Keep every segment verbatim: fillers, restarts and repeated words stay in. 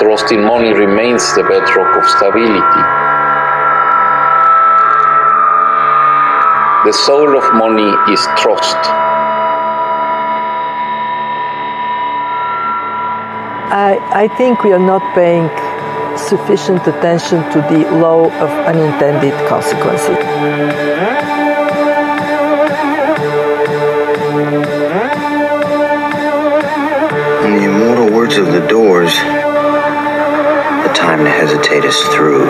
Trust in money remains the bedrock of stability. The soul of money is trust. I, I think we are not paying sufficient attention to the law of unintended consequences. In the immortal words of the Doors, the time to hesitate is through.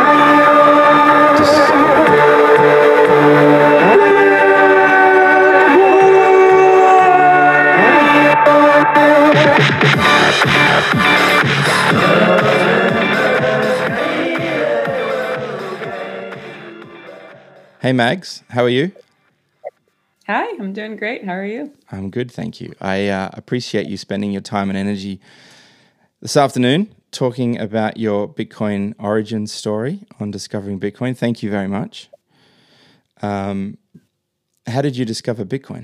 Hey Mags, how are you? Hi, I'm doing great. How are you? I'm good, thank you. I uh, appreciate you spending your time and energy this afternoon talking about your Bitcoin origin story on Discovering Bitcoin. Thank you very much. Um, how did you discover Bitcoin?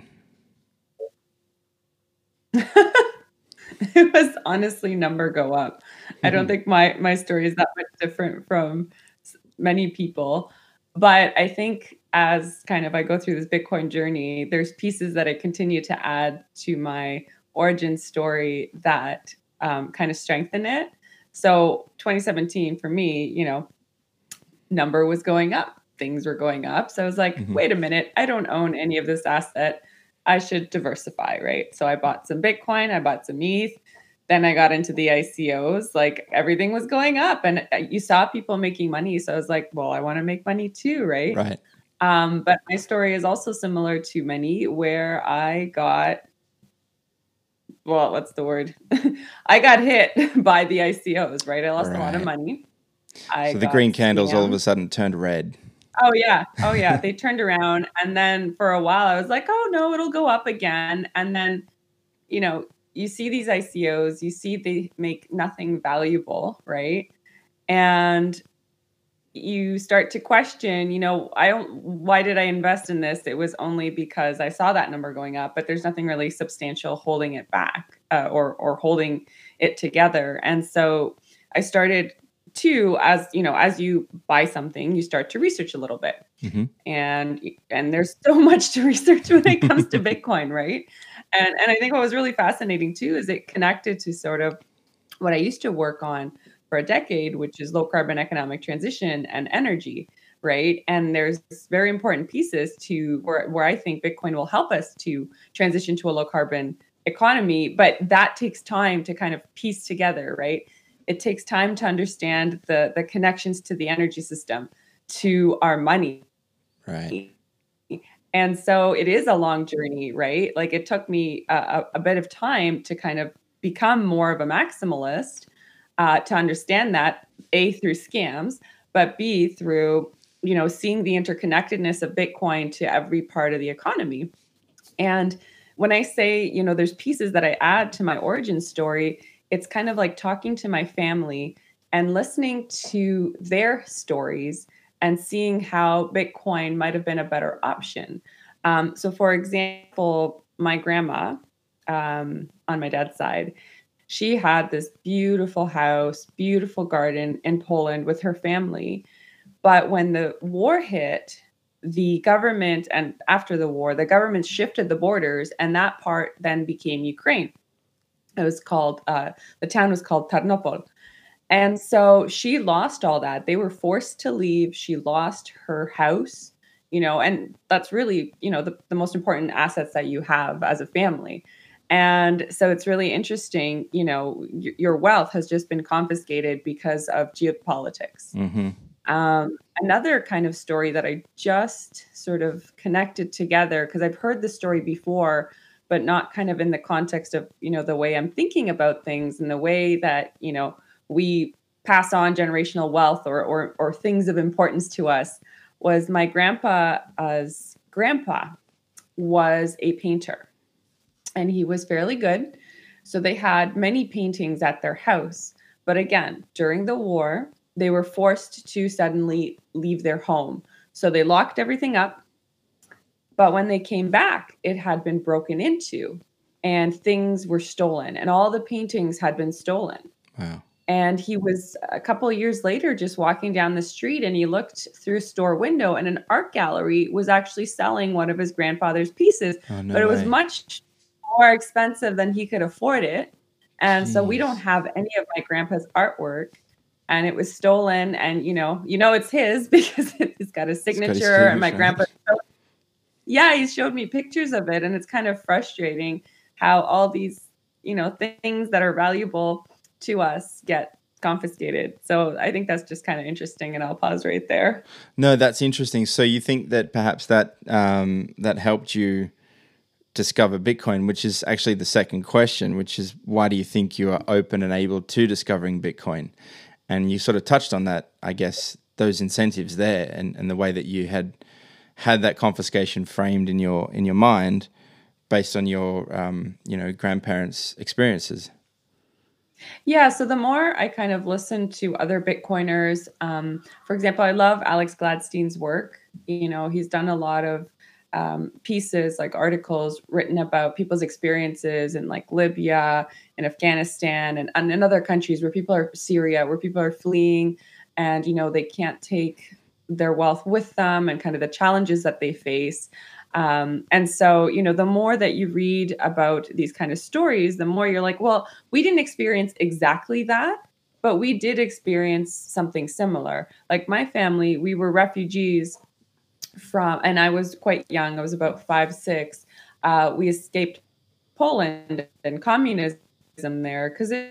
It was honestly number go up. I don't think my my story is that much different from s- many people, but I think as kind of I go through this Bitcoin journey, there's pieces that I continue to add to my origin story that um, kind of strengthen it. So twenty seventeen for me, you know, number was going up, things were going up. So I was like, Mhm. wait a minute, I don't own any of this asset. I should diversify, right? So I bought some Bitcoin, I bought some E T H. Then I got into the I C Os, like everything was going up and uh, you saw people making money. So I was like, well, I want to make money too, right? Right. Um, but my story is also similar to many where I got, well, what's the word? I got hit by the I C Os, right? I lost a lot of Right. money. I So the got green candles all of scammed. a sudden turned red. Oh yeah. Oh yeah. They turned around and then for a while I was like, oh no, it'll go up again. And then, you know, you see these I C Os, you see they make nothing valuable, right? And you start to question, you know, I don't, why did I invest in this? It was only because I saw that number going up, but there's nothing really substantial holding it back uh, or or holding it together. And so I started to, as you know, as you buy something, you start to research a little bit, hmm and and there's so much to research when it comes to Bitcoin, right? And and I think what was really fascinating too is it connected to sort of what I used to work on for a decade, which is low carbon economic transition and energy, right? And there's very important pieces to where, where I think Bitcoin will help us to transition to a low carbon economy, but that takes time to kind of piece together, right? It takes time to understand the, the connections to the energy system, to our money. Right. And so it is a long journey, right? Like it took me a, a, a bit of time to kind of become more of a maximalist, uh, to understand that A, through scams, but B, through, you know, seeing the interconnectedness of Bitcoin to every part of the economy. And when I say, you know, there's pieces that I add to my origin story, it's kind of like talking to my family and listening to their stories and seeing how Bitcoin might have been a better option. Um, so, for example, my grandma um, on my dad's side, she had this beautiful house, beautiful garden in Poland with her family. But when the war hit, the government, and after the war, the government shifted the borders, and that part then became Ukraine. It was called, uh, the town was called Tarnopol. And so she lost all that. They were forced to leave. She lost her house, you know, and that's really, you know, the, the most important assets that you have as a family. And so it's really interesting, you know, y- your wealth has just been confiscated because of geopolitics. hmm Um, another kind of story that I just sort of connected together because I've heard the story before, but not kind of in the context of, you know, the way I'm thinking about things and the way that, you know, we pass on generational wealth or or, or things of importance to us was my grandpa's grandpa was a painter and he was fairly good. So they had many paintings at their house. But again, during the war, they were forced to suddenly leave their home. So they locked everything up. But when they came back, it had been broken into and things were stolen and all the paintings had been stolen. Wow. And he was a couple of years later just walking down the street and he looked through a store window and an art gallery was actually selling one of his grandfather's pieces, Oh, no but it was way. much more expensive than he could afford it. And so we Jeez. don't have any of my grandpa's artwork and it was stolen and you know, you know it's his because it's got his signature and my signature. grandpa yeah, he showed me pictures of it and it's kind of frustrating how all these, you know, things that are valuable to us get confiscated. So I think that's just kind of interesting and I'll pause right there. No, that's interesting. So you think that perhaps that um, that helped you discover Bitcoin, which is actually the second question, which is why do you think you are open and able to discovering Bitcoin? And you sort of touched on that, I guess, those incentives there and, and the way that you had had that confiscation framed in your in your mind based on your um, you know, grandparents' experiences. Yeah, so the more I kind of listen to other Bitcoiners, um, for example, I love Alex Gladstein's work. You know, he's done a lot of um, pieces, like articles written about people's experiences in like Libya and Afghanistan and, and in other countries where people are Syria, where people are fleeing and, you know, they can't take their wealth with them and kind of the challenges that they face. Um, and so, you know, the more that you read about these kind of stories, the more you're like, well, we didn't experience exactly that, but we did experience something similar. Like my family, we were refugees from, and I was quite young. I was about five, six. Uh, we escaped Poland and communism there because it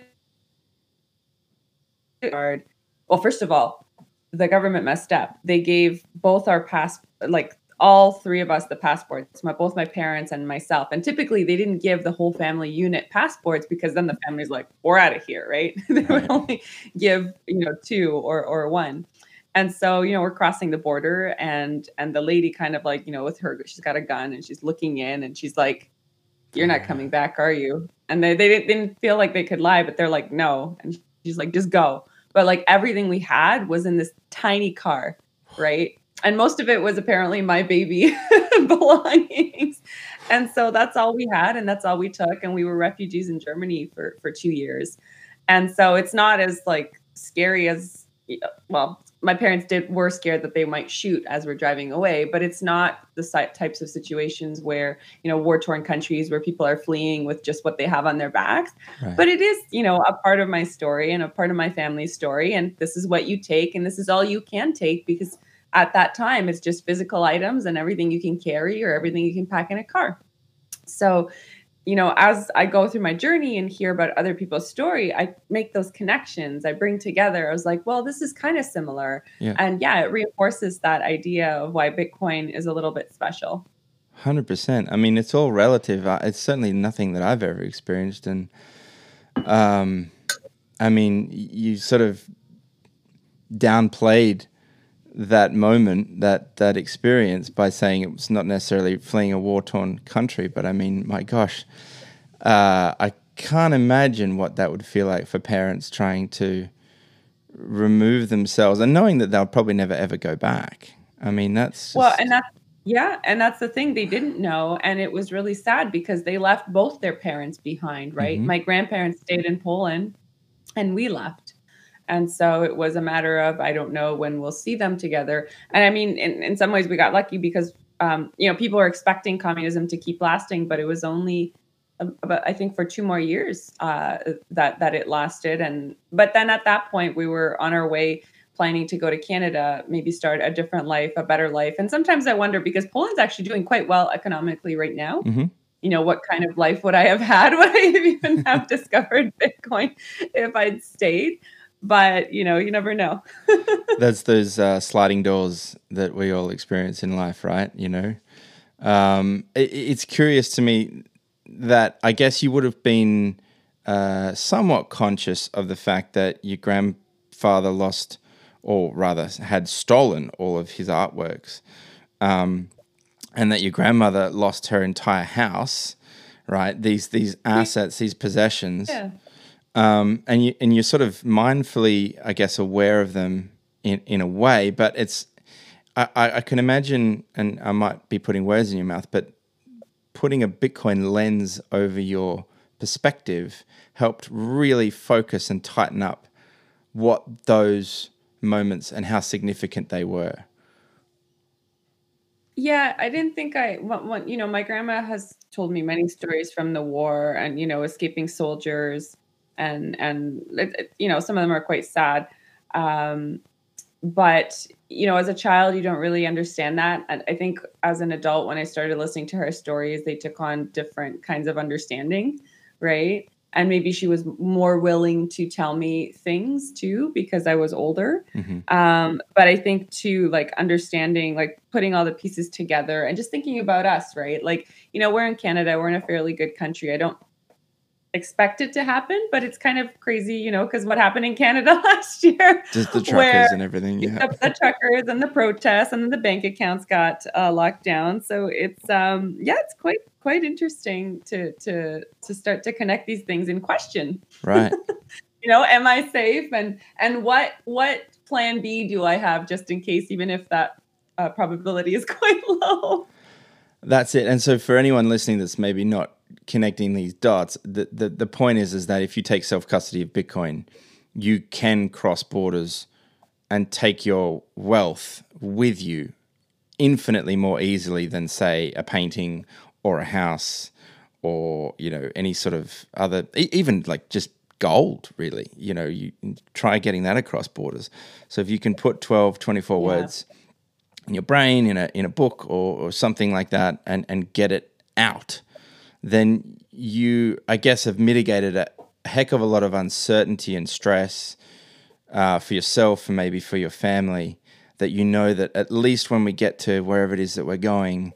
hard. Well, first of all, the government messed up. They gave both our pass, like all three of us, the passports, my, both my parents and myself. And typically they didn't give the whole family unit passports because then the family's like, we're out of here, right? They would Right. only give, you know, two or or one. And so, you know, we're crossing the border and and the lady kind of like, you know, with her, she's got a gun and she's looking in and she's like, you're not coming back, are you? And they, they didn't, they didn't feel like they could lie, but they're like, no. And she's like, just go. But like everything we had was in this tiny car, right? And most of it was apparently my baby belongings. And so that's all we had and that's all we took. And we were refugees in Germany for, for two years. And so it's not as like scary as, well, my parents did were scared that they might shoot as we're driving away, but it's not the types of situations where, you know, war-torn countries where people are fleeing with just what they have on their backs. Right. But it is, you know, a part of my story and a part of my family's story. And this is what you take and this is all you can take because at that time, it's just physical items and everything you can carry or everything you can pack in a car. So, you know, as I go through my journey and hear about other people's story, I make those connections. I bring together, I was like, well, this is kind of similar. Yeah. And yeah, it reinforces that idea of why Bitcoin is a little bit special. one hundred percent. I mean, it's all relative. Uh, It's certainly nothing that I've ever experienced. And, um, I mean, you sort of downplayed that moment, that that experience by saying it was not necessarily fleeing a war-torn country. But I mean, my gosh, uh, I can't imagine what that would feel like for parents trying to remove themselves and knowing that they'll probably never, ever go back. I mean, that's just... Well, and that's, yeah, and that's the thing, they didn't know. And it was really sad because they left both their parents behind, right? Mm-hmm. My grandparents stayed in Poland and we left. And so it was a matter of, I don't know when we'll see them together. And I mean, in, in some ways we got lucky because, um, you know, people were expecting communism to keep lasting, but it was only about, I think for two more years uh, that, that it lasted. And, but then at that point we were on our way planning to go to Canada, maybe start a different life, a better life. And sometimes I wonder, because Poland's actually doing quite well economically right now. Mm-hmm. You know, what kind of life would I have had? Would I have even have discovered Bitcoin if I'd stayed? But, you know, you never know. That's those uh, sliding doors that we all experience in life, right? You know, um, it, it's curious to me that I guess you would have been uh, somewhat conscious of the fact that your grandfather lost, or rather had stolen all of his artworks, um, and that your grandmother lost her entire house, right? These these assets, these possessions. Yeah. Um, and you and you're sort of mindfully, I guess, aware of them in, in a way. But it's, I, I can imagine, and I might be putting words in your mouth, but putting a Bitcoin lens over your perspective helped really focus and tighten up what those moments and how significant they were. Yeah, I didn't think I, what, what, you know, my grandma has told me many stories from the war and, you know, escaping soldiers and, and, it- it- you know, some of them are quite sad. Um, but, you know, as a child, you don't really understand that. And I think as an adult, when I started listening to her stories, they took on different kinds of understanding, right? And maybe she was more willing to tell me things too, because I was older. Mm-hmm. Um, but I think too, like understanding, like putting all the pieces together and just thinking about us, right? Like, you know, we're in Canada, we're in a fairly good country. I don't expect it to happen, but it's kind of crazy, you know, because what happened in Canada last year, Just the truckers where and everything. Yeah. the, the truckers and the protests and then the bank accounts got uh, locked down. So it's um yeah, it's quite quite interesting to to to start to connect these things in question. Right. You know, am I safe? And and what what plan B do I have just in case, even if that uh, probability is quite low? That's it. And so for anyone listening that's maybe not connecting these dots, the, the, the point is, is that if you take self-custody of Bitcoin, you can cross borders and take your wealth with you infinitely more easily than, say, a painting or a house or, you know, any sort of other, e- even like just gold, really. You know, you try getting that across borders. So if you can put twelve, twenty-four Yeah. words in your brain, in a in a book or, or something like that, and, and get it out, then you, I guess, have mitigated a heck of a lot of uncertainty and stress uh, for yourself and maybe for your family, that you know that at least when we get to wherever it is that we're going,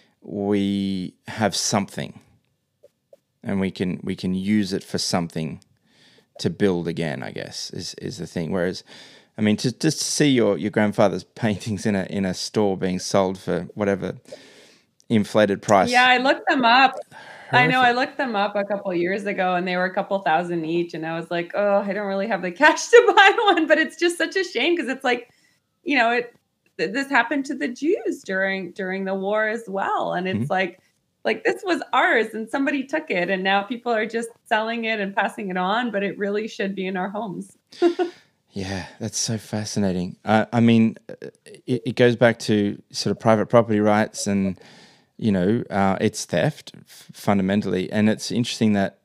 we have something and we can we can use it for something to build again, I guess, is, is the thing. Whereas, I mean, to just to see your, your grandfather's paintings in a in a store being sold for whatever inflated price. Yeah, I looked them up. I know I Horrific. looked them up a couple of years ago and they were a couple thousand each. And I was like, oh, I don't really have the cash to buy one. But it's just such a shame because it's like, you know, it th- this happened to the Jews during during the war as well. And it's Mhm. like, like this was ours and somebody took it and now people are just selling it and passing it on, but it really should be in our homes. Yeah, that's so fascinating. Uh, I mean, it, it goes back to sort of private property rights and, you know, uh, it's theft f- fundamentally. And it's interesting that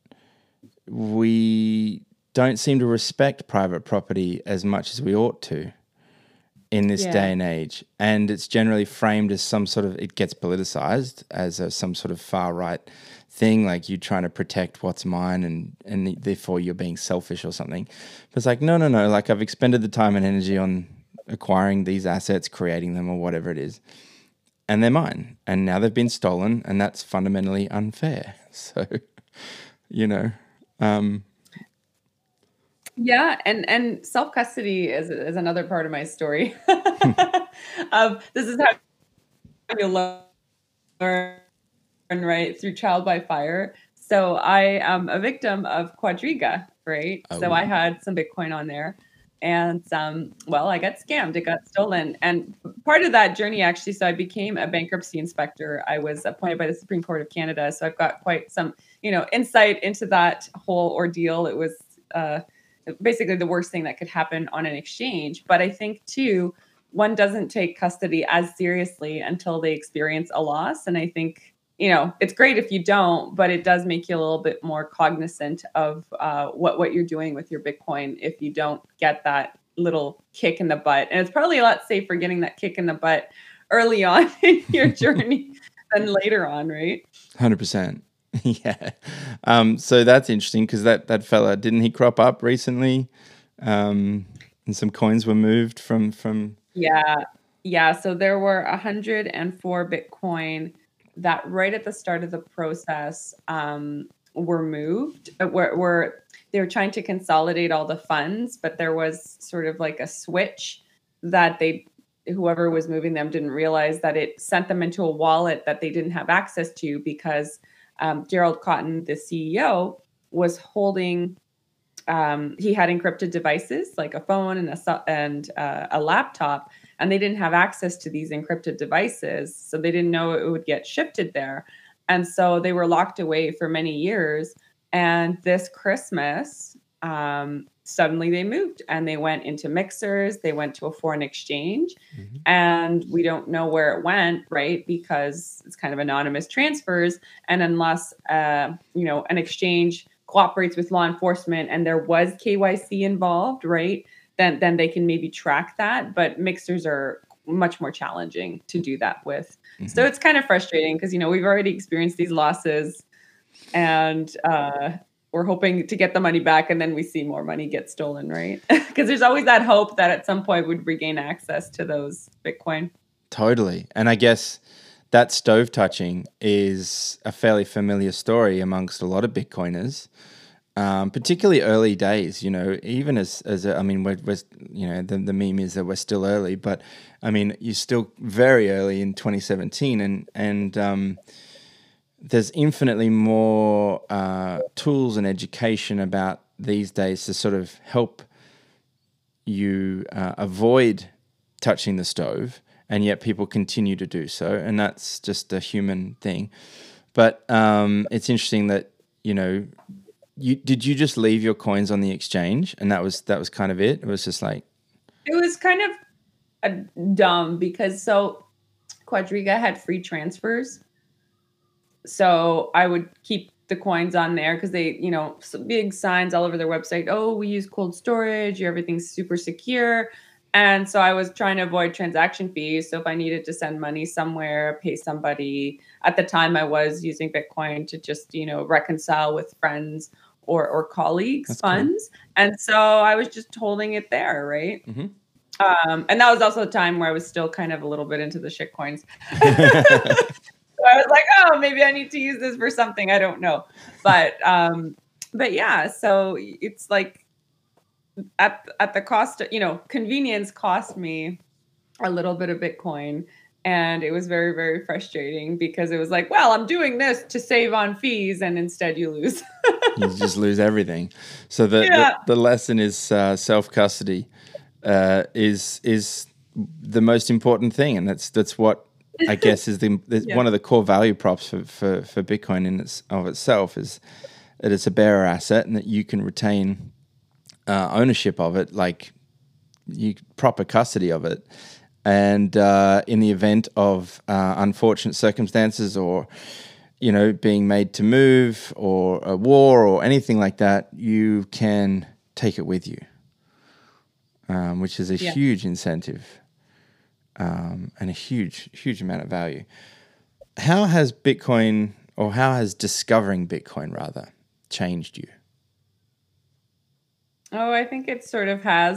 we don't seem to respect private property as much as we ought to in this Yeah. day and age. And it's generally framed as some sort of, it gets politicized as a, some sort of far right thing, like you trying to protect what's mine and, and therefore you're being selfish or something. But it's like, no, no, no, like I've expended the time and energy on acquiring these assets, creating them or whatever it is, and they're mine. And now they've been stolen and that's fundamentally unfair. So, you know, um, Yeah, and and self custody is is another part of my story. um, this is how you learn, right, through trial by fire. So I am a victim of Quadriga, right? So Oh. I had some Bitcoin on there, and um, well, I got scammed. It got stolen, and part of that journey actually. So I became a bankruptcy inspector. I was appointed by the Supreme Court of Canada, so I've got quite some, you know, insight into that whole ordeal. It was. Uh, basically the worst thing that could happen on an exchange. But I think too, one doesn't take custody as seriously until they experience a loss. And I think, you know, it's great if you don't, but it does make you a little bit more cognizant of uh, what, what you're doing with your Bitcoin if you don't get that little kick in the butt. And it's probably a lot safer getting that kick in the butt early on in your journey than later on, right? one hundred percent. Yeah. Um, so that's interesting because that, that fella, didn't he crop up recently? Um, and some coins were moved from, from... Yeah. Yeah. So there were one hundred four Bitcoin that right at the start of the process um, were moved, uh, were, were they were trying to consolidate all the funds, but there was sort of like a switch that they, whoever was moving them didn't realize that it sent them into a wallet that they didn't have access to because um, Gerald Cotton, the C E O, was holding, um, he had encrypted devices like a phone and a, and uh, a laptop, and they didn't have access to these encrypted devices. So they didn't know it would get shifted there. And so they were locked away for many years. And this Christmas, um, suddenly they moved and they went into mixers, they went to a foreign exchange, Mhm. and we don't know where it went, right? Because it's kind of anonymous transfers. And unless, uh, you know, an exchange cooperates with law enforcement and there was K Y C involved, right? Then, then they can maybe track that. But mixers are much more challenging to do that with. Mhm. So it's kind of frustrating because, you know, we've already experienced these losses, and uh, we're hoping to get the money back, and then we see more money get stolen, right? Because there's always that hope that at some point we'd regain access to those Bitcoin. Totally. And I guess that stove touching is a fairly familiar story amongst a lot of Bitcoiners, um, particularly early days, you know, even as, as a, I mean, we're, we're, you know, the, the meme is that we're still early, but I mean, you're still very early in twenty seventeen, and, and, um, there's infinitely more uh, tools and education about these days to sort of help you uh, avoid touching the stove, and yet people continue to do so, and that's just a human thing. But um, it's interesting that, you know, you did you just leave your coins on the exchange, and that was that was kind of it? It was just like... It was kind of a dumb because so Quadriga had free transfers. So I would keep the coins on there because they, you know, big signs all over their website. Oh, we use cold storage. Everything's super secure. And so I was trying to avoid transaction fees. So if I needed to send money somewhere, pay somebody, at the time I was using Bitcoin to just, you know, reconcile with friends or, or colleagues' That's funds. Cool. And so I was just holding it there, right? Mm-hmm. Um, and that was also a time where I was still kind of a little bit into the shit coins. So I was like, oh, maybe I need to use this for something. I don't know. But um, but yeah, so it's like at at the cost of, you know, convenience cost me a little bit of Bitcoin. And it was very, very frustrating because it was like, well, I'm doing this to save on fees, and instead you lose. You just lose everything. So the, Yeah. the, the lesson is uh, self-custody uh, is is the most important thing. And that's that's what I guess is the, the Yeah. one of the core value props for, for, for Bitcoin in its of itself is that it's a bearer asset and that you can retain uh, ownership of it, like you proper custody of it. And uh, in the event of uh, unfortunate circumstances, or you know, being made to move, or a war, or anything like that, you can take it with you, um, which is a Yeah. huge incentive. Um, and a huge, huge amount of value. How has Bitcoin, or how has discovering Bitcoin rather, changed you? Oh, I think it sort of has.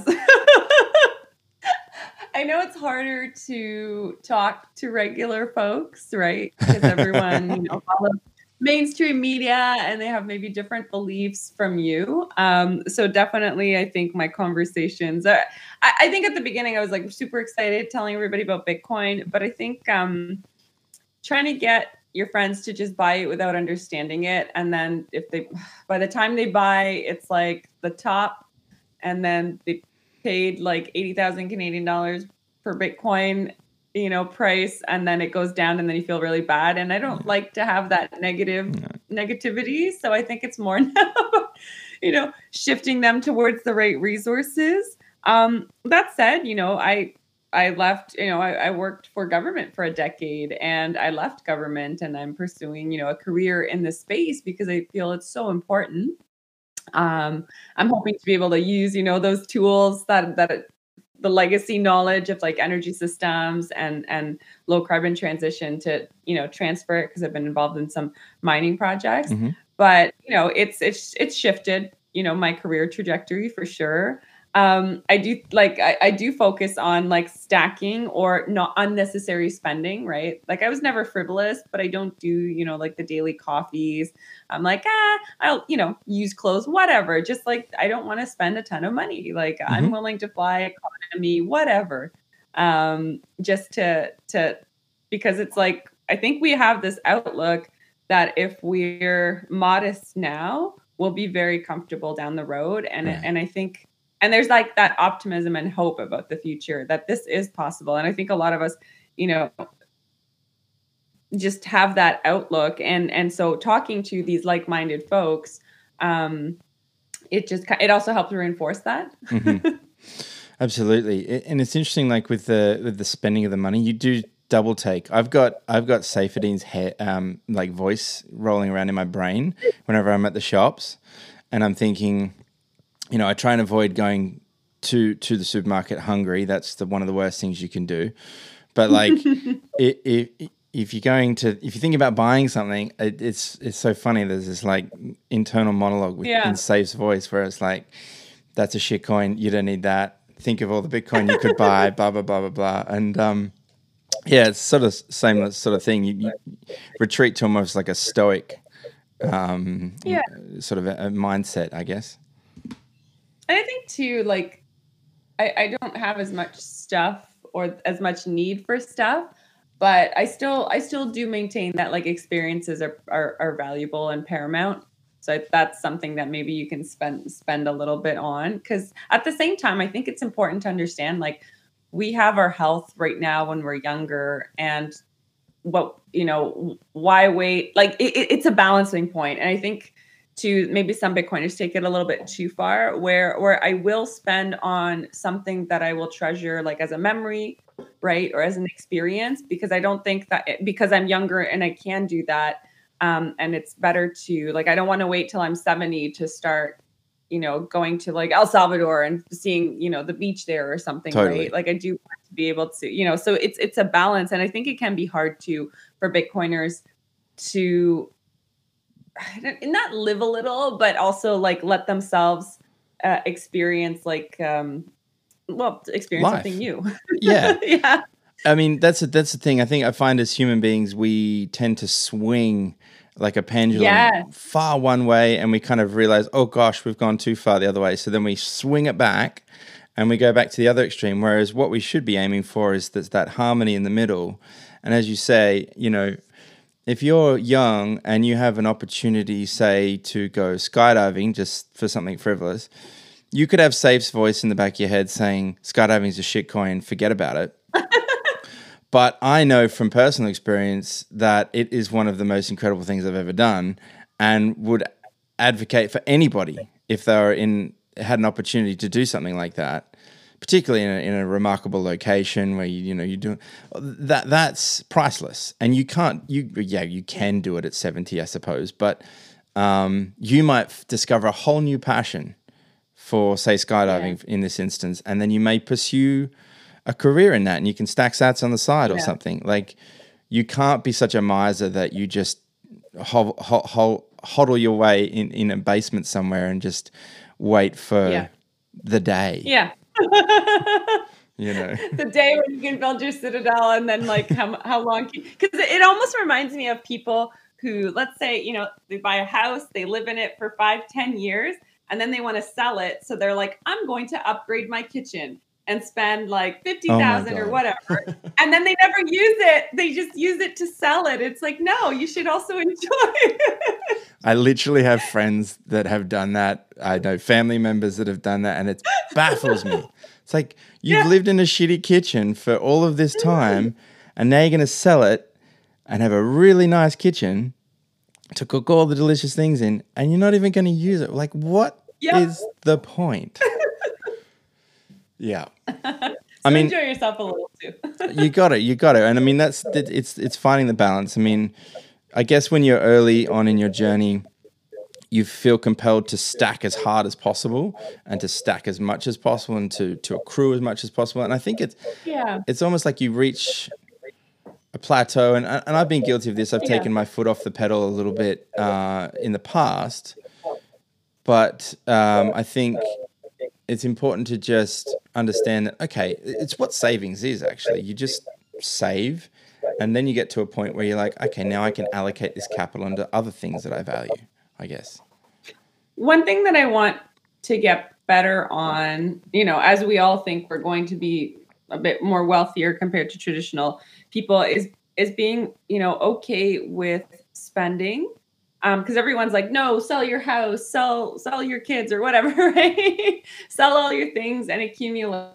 I know it's harder to talk to regular folks, right? Because everyone, you know, follows mainstream media and they have maybe different beliefs from you. Um, so definitely, I think my conversations, uh, I, I think at the beginning I was like super excited telling everybody about Bitcoin, but I think um, trying to get your friends to just buy it without understanding it. And then if they, by the time they buy, it's like the top, and then they paid like eighty thousand Canadian dollars per Bitcoin, you know, price, and then it goes down and then you feel really bad. And I don't Yeah. like to have that negative No. negativity. So I think it's more now, you know, shifting them towards the right resources. Um, that said, you know, I, I left, you know, I, I worked for government for a decade, and I left government, and I'm pursuing, you know, a career in this space because I feel it's so important. Um, I'm hoping to be able to use, you know, those tools that, that it, the legacy knowledge of like energy systems and, and low carbon transition to, you know, transfer it, because I've been involved in some mining projects. Mm-hmm. But, you know, it's, it's, it's shifted, you know, my career trajectory for sure. Um, I do like, I, I do focus on like stacking or not unnecessary spending, right? Like I was never frivolous, but I don't do, you know, like the daily coffees. I'm like, ah, I'll, you know, use clothes, whatever. Just like, I don't want to spend a ton of money. Like Mm-hmm. I'm willing to fly economy, whatever. Um, just to, to, because it's like, I think we have this outlook that if we're modest now, we'll be very comfortable down the road. And, Right. and I think, and there's like that optimism and hope about the future that this is possible. And I think a lot of us, you know, just have that outlook. And, and so talking to these like-minded folks, um, it just, it also helps reinforce that. Mm-hmm. Absolutely. It, and it's interesting, like with the, with the spending of the money, you do double take. I've got, I've got Saifedean's hair, um, like voice rolling around in my brain whenever I'm at the shops, and I'm thinking, you know, I try and avoid going to, to the supermarket hungry. That's the, one of the worst things you can do. But like, it, it, if you're going to, if you think about buying something, it, it's it's so funny. There's this like internal monologue with, Yeah. in Safe's voice where it's like, "That's a shit coin. You don't need that. Think of all the Bitcoin you could buy." Blah blah blah blah blah. And um, yeah, it's sort of same sort of thing. You, you retreat to almost like a stoic, um, Yeah. sort of a, a mindset, I guess. And I think too, like, I, I don't have as much stuff or as much need for stuff, but I still I still do maintain that like experiences are are, are valuable and paramount. So I, that's something that maybe you can spend spend a little bit on, because at the same time, I think it's important to understand like we have our health right now when we're younger, and what, you know, why wait? Like it, it's a balancing point, and I think to maybe some Bitcoiners take it a little bit too far, where where I will spend on something that I will treasure, like as a memory, right, or as an experience, because I don't think that it, because I'm younger and I can do that, um, and it's better to like I don't want to wait till I'm seventy to start, you know, going to like El Salvador and seeing, you know, the beach there or something, Totally. right? Like I do want to be able to, you know, so it's it's a balance, and I think it can be hard to for Bitcoiners to not live a little, but also like let themselves uh, experience like, um, well, experience Life. something new. Yeah. Yeah. I mean, that's a, that's the thing. I think I find as human beings, we tend to swing like a pendulum Yes. far one way, and we kind of realize, oh gosh, we've gone too far the other way. So then we swing it back and we go back to the other extreme. Whereas what we should be aiming for is that, that harmony in the middle. And as you say, you know, if you're young and you have an opportunity, say, to go skydiving just for something frivolous, you could have Safe's voice in the back of your head saying, skydiving's a shitcoin, forget about it. But I know from personal experience that it is one of the most incredible things I've ever done, and would advocate for anybody if they were in had an opportunity to do something like that, particularly in a, in a remarkable location where you you know you do that. That's priceless, and you can't you yeah you can do it at seventy, I suppose, but um, you might f- discover a whole new passion for, say, skydiving Yeah. in this instance, and then you may pursue a career in that, and you can stack sats on the side or Yeah. something. Like, you can't be such a miser that you just ho- ho- ho- hodl your way in, in a basement somewhere and just wait for Yeah. the day. Yeah. You know, The day when you can build your citadel, and then like how how long? Because it almost reminds me of people who, let's say, you know, they buy a house, they live in it for five, ten years, and then they want to sell it. So they're like, I'm going to upgrade my kitchen and spend like fifty thousand Oh my or God. whatever, and then they never use it. They just use it to sell it. It's like, no, you should also enjoy it. I literally have friends that have done that. I know family members that have done that, and it baffles me. It's like, you've Yeah. lived in a shitty kitchen for all of this time, and now you're going to sell it and have a really nice kitchen to cook all the delicious things in, and you're not even going to use it. Like, what is Yep. the point? Yeah. So I mean, enjoy yourself a little too. you got it. You got it. And I mean, that's it- it's it's finding the balance. I mean, I guess when you're early on in your journey, you feel compelled to stack as hard as possible and to stack as much as possible and to to accrue as much as possible. And I think it's Yeah. it's almost like you reach a plateau. And and I've been guilty of this. I've Yeah. taken my foot off the pedal a little bit uh, in the past, but um, I think it's important to just understand that, okay, it's what savings is actually. You just save, and then you get to a point where you're like, okay, now I can allocate this capital into other things that I value, I guess. One thing that I want to get better on, you know, as we all think we're going to be a bit more wealthier compared to traditional people, is is being, you know, okay with spending. Um, because everyone's like, no, sell your house, sell sell your kids or whatever, right? Sell all your things and accumulate.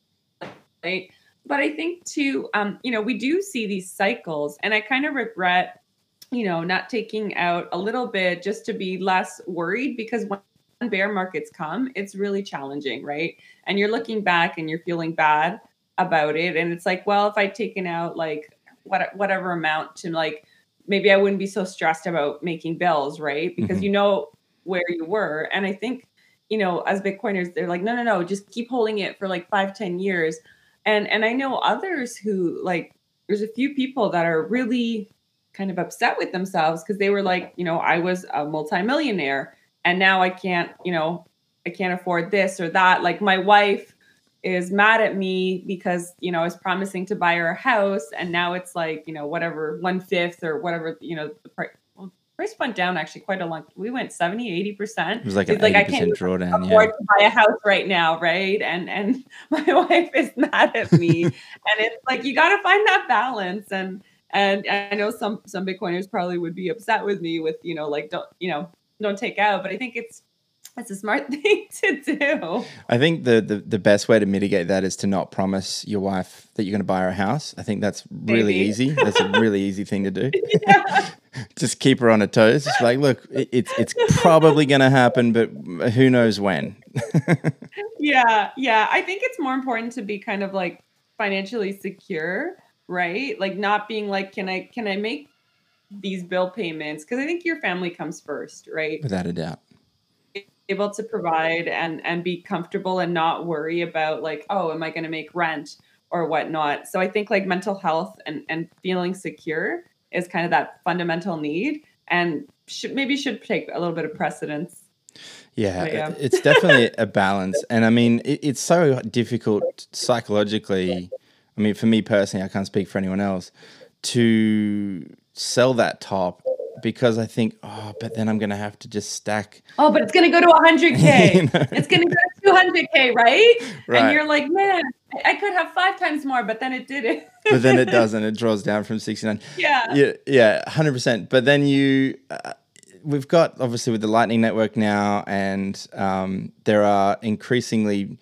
But I think too, um, you know, we do see these cycles, and I kind of regret, you know, not taking out a little bit just to be less worried, because when bear markets come, it's really challenging, right? And you're looking back and you're feeling bad about it. And it's like, well, if I'd taken out like what, whatever amount to like, maybe I wouldn't be so stressed about making bills, right? Because Mhm. you know where you were. And I think, you know, as Bitcoiners, they're like, no, no, no, just keep holding it for like five, ten years. And and I know others who like, there's a few people that are really kind of upset with themselves because they were like, you know, I was a multimillionaire and now I can't, you know, I can't afford this or that. Like my wife is mad at me because, you know, I was promising to buy her a house and now it's like, you know, whatever, one fifth or whatever, you know, the price, well, price went down actually quite a lot. We went seventy, eighty percent. It was like It's an like, I eighty can't percent even drawdown. afford Yeah. to buy a house right now, right? And and my wife is mad at me. And it's like, you got to find that balance. And and I know some some Bitcoiners probably would be upset with me with, you know, like, don't, you know, don't take out. But I think it's it's a smart thing to do. I think the, the, the best way to mitigate that is to not promise your wife that you're going to buy her a house. I think that's really Maybe. easy. That's a really easy thing to do. Yeah. Just keep her on her toes. Just like, look, it, it's it's probably going to happen, but who knows when. Yeah. Yeah. I think it's more important to be kind of like financially secure, right? Like not being like, can I can I make these bill payments? Because I think your family comes first, right? Without a doubt. Able to provide and and be comfortable and not worry about like, oh, am I going to make rent or whatnot? So I think like mental health and and feeling secure is kind of that fundamental need and should maybe should take a little bit of precedence. Yeah, But yeah. it- it's definitely a balance. And I mean, it, it's so difficult psychologically. I mean, for me personally, I can't speak for anyone else, to sell that top because I think, oh, but then I'm going to have to just stack. Oh, but it's going to go to one hundred K. You know? It's going to go to two hundred K, right? Right. And you're like, man, I- I could have five times more, but then it didn't. But then it doesn't. It draws down from sixty-nine. Yeah. Yeah, yeah, one hundred percent. But then you, uh, we've got obviously with the Lightning Network now, and um, there are increasingly,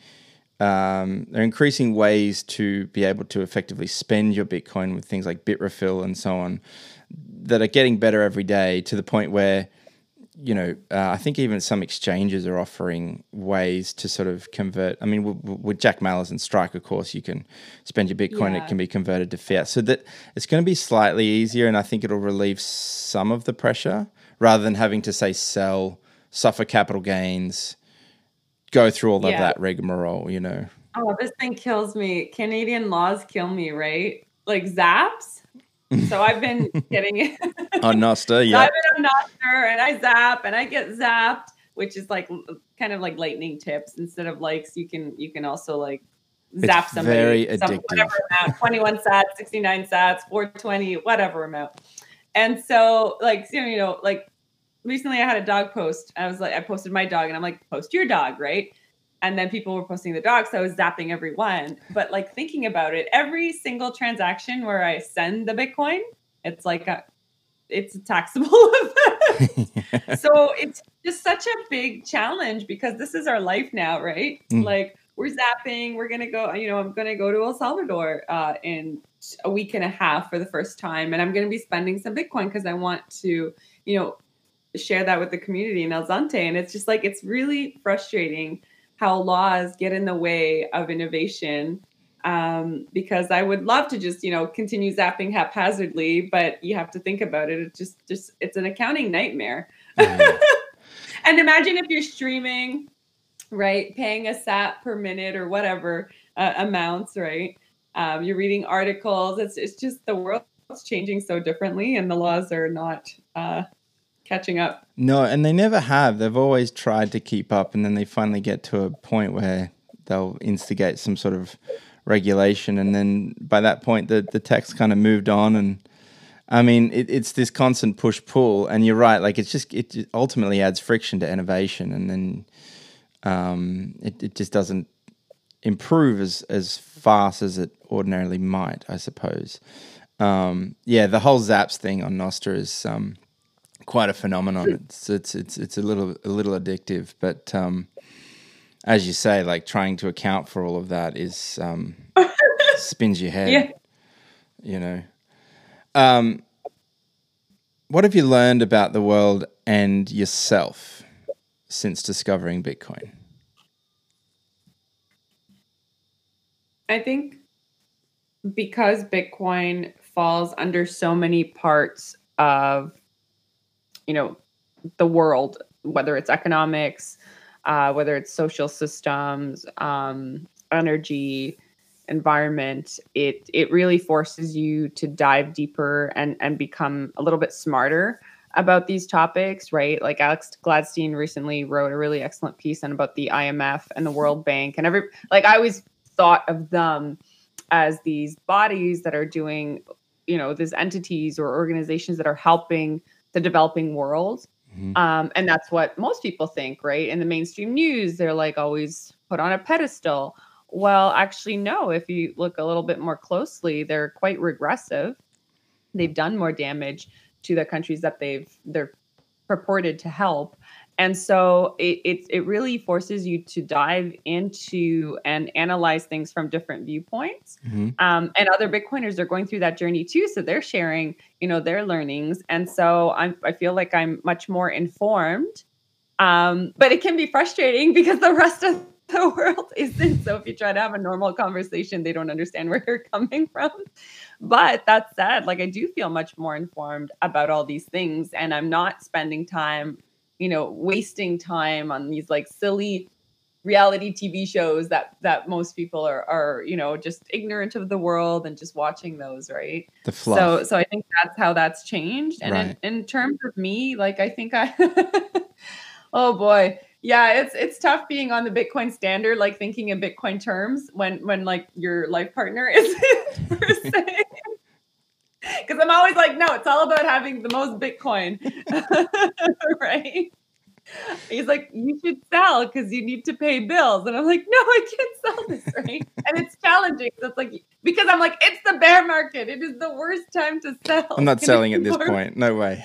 um, there are increasing ways to be able to effectively spend your Bitcoin with things like Bitrefill and so on, that are getting better every day to the point where, you know, uh, I think even some exchanges are offering ways to sort of convert. I mean, w- w- with Jack Mallers and Strike, of course, you can spend your Bitcoin, Yeah. it can be converted to fiat. So that it's going to be slightly easier, and I think it'll relieve some of the pressure rather than having to, say, sell, suffer capital gains, go through all of Yeah. that rigmarole, you know. Oh, this thing kills me. Canadian laws kill me, right? Like zaps. So I've been getting it. On Nostr, So yeah. I've been on Nostr and I zap and I get zapped, which is like l- kind of like lightning tips instead of likes. You can you can also like zap It's somebody, very some, addictive. whatever amount, twenty-one sats, sixty-nine sats, four twenty, whatever amount. And so like you know like recently I had a dog post. I was like I posted my dog and I'm like post your dog, right? And then people were posting the dog, so I was zapping everyone. But like thinking about it, every single transaction where I send the Bitcoin, it's like a, it's a taxable event. So it's just such a big challenge because this is our life now, right? Mm. Like we're zapping, we're gonna go. You know, I'm gonna go to El Salvador uh, in a week and a half for the first time, and I'm gonna be spending some Bitcoin because I want to, you know, share that with the community in El Zante. And it's just like it's really frustrating how laws get in the way of innovation, um, because I would love to just, you know, continue zapping haphazardly, but you have to think about it. It's just, just it's an accounting nightmare. Yeah. And imagine if you're streaming, right, paying a sat per minute or whatever uh, amounts, right? Um, you're reading articles. It's it's just the world's changing so differently, and the laws are not uh, catching up. No, and they never have. They've always tried to keep up, and then they finally get to a point where they'll instigate some sort of regulation, and then by that point, the the tech's kind of moved on. And I mean, it, it's this constant push pull. And you're right; like it's just it ultimately adds friction to innovation, and then um, it it just doesn't improve as as fast as it ordinarily might, I suppose. Um, yeah, the whole Zaps thing on Nostr is um, quite a phenomenon. It's it's it's it's a little a little addictive, but um, as you say, like trying to account for all of that is um, spins your head. Yeah. You know. Um, what have you learned about the world and yourself since discovering Bitcoin? I think because Bitcoin falls under so many parts of, you know, the world, whether it's economics, uh, whether it's social systems, um, energy, environment, it it really forces you to dive deeper and and become a little bit smarter about these topics, right? Like Alex Gladstein recently wrote a really excellent piece on about the I M F and the World Bank, and every like I always thought of them as these bodies that are doing, you know, these entities or organizations that are helping the developing world. Mm-hmm. Um, and that's what most people think, right? In the mainstream news, they're like always put on a pedestal. Well, actually, no, if you look a little bit more closely, they're quite regressive. They've done more damage to the countries that they've they're purported to help. And so it, it it really forces you to dive into and analyze things from different viewpoints. Mm-hmm. Um, and other Bitcoiners are going through that journey too. So they're sharing, you know, their learnings. And so I'm, I feel like I'm much more informed. Um, but it can be frustrating because the rest of the world isn't. So if you try to have a normal conversation, they don't understand where you're coming from. But that said, like I do feel much more informed about all these things. And I'm not spending time, you know, wasting time on these like silly reality T V shows that that most people are are, you know, just ignorant of the world and just watching those, right? The fluff. So so I think that's how that's changed. And right. in, in terms of me, like I think I oh boy. Yeah, it's it's tough being on the Bitcoin standard, like thinking in Bitcoin terms when when like your life partner is per se. Because I'm always like, no, it's all about having the most Bitcoin, right? He's like, you should sell because you need to pay bills. And I'm like, no, I can't sell this, right? And it's challenging. So it's like, because I'm like, it's the bear market. It is the worst time to sell. I'm not selling at this point. No way.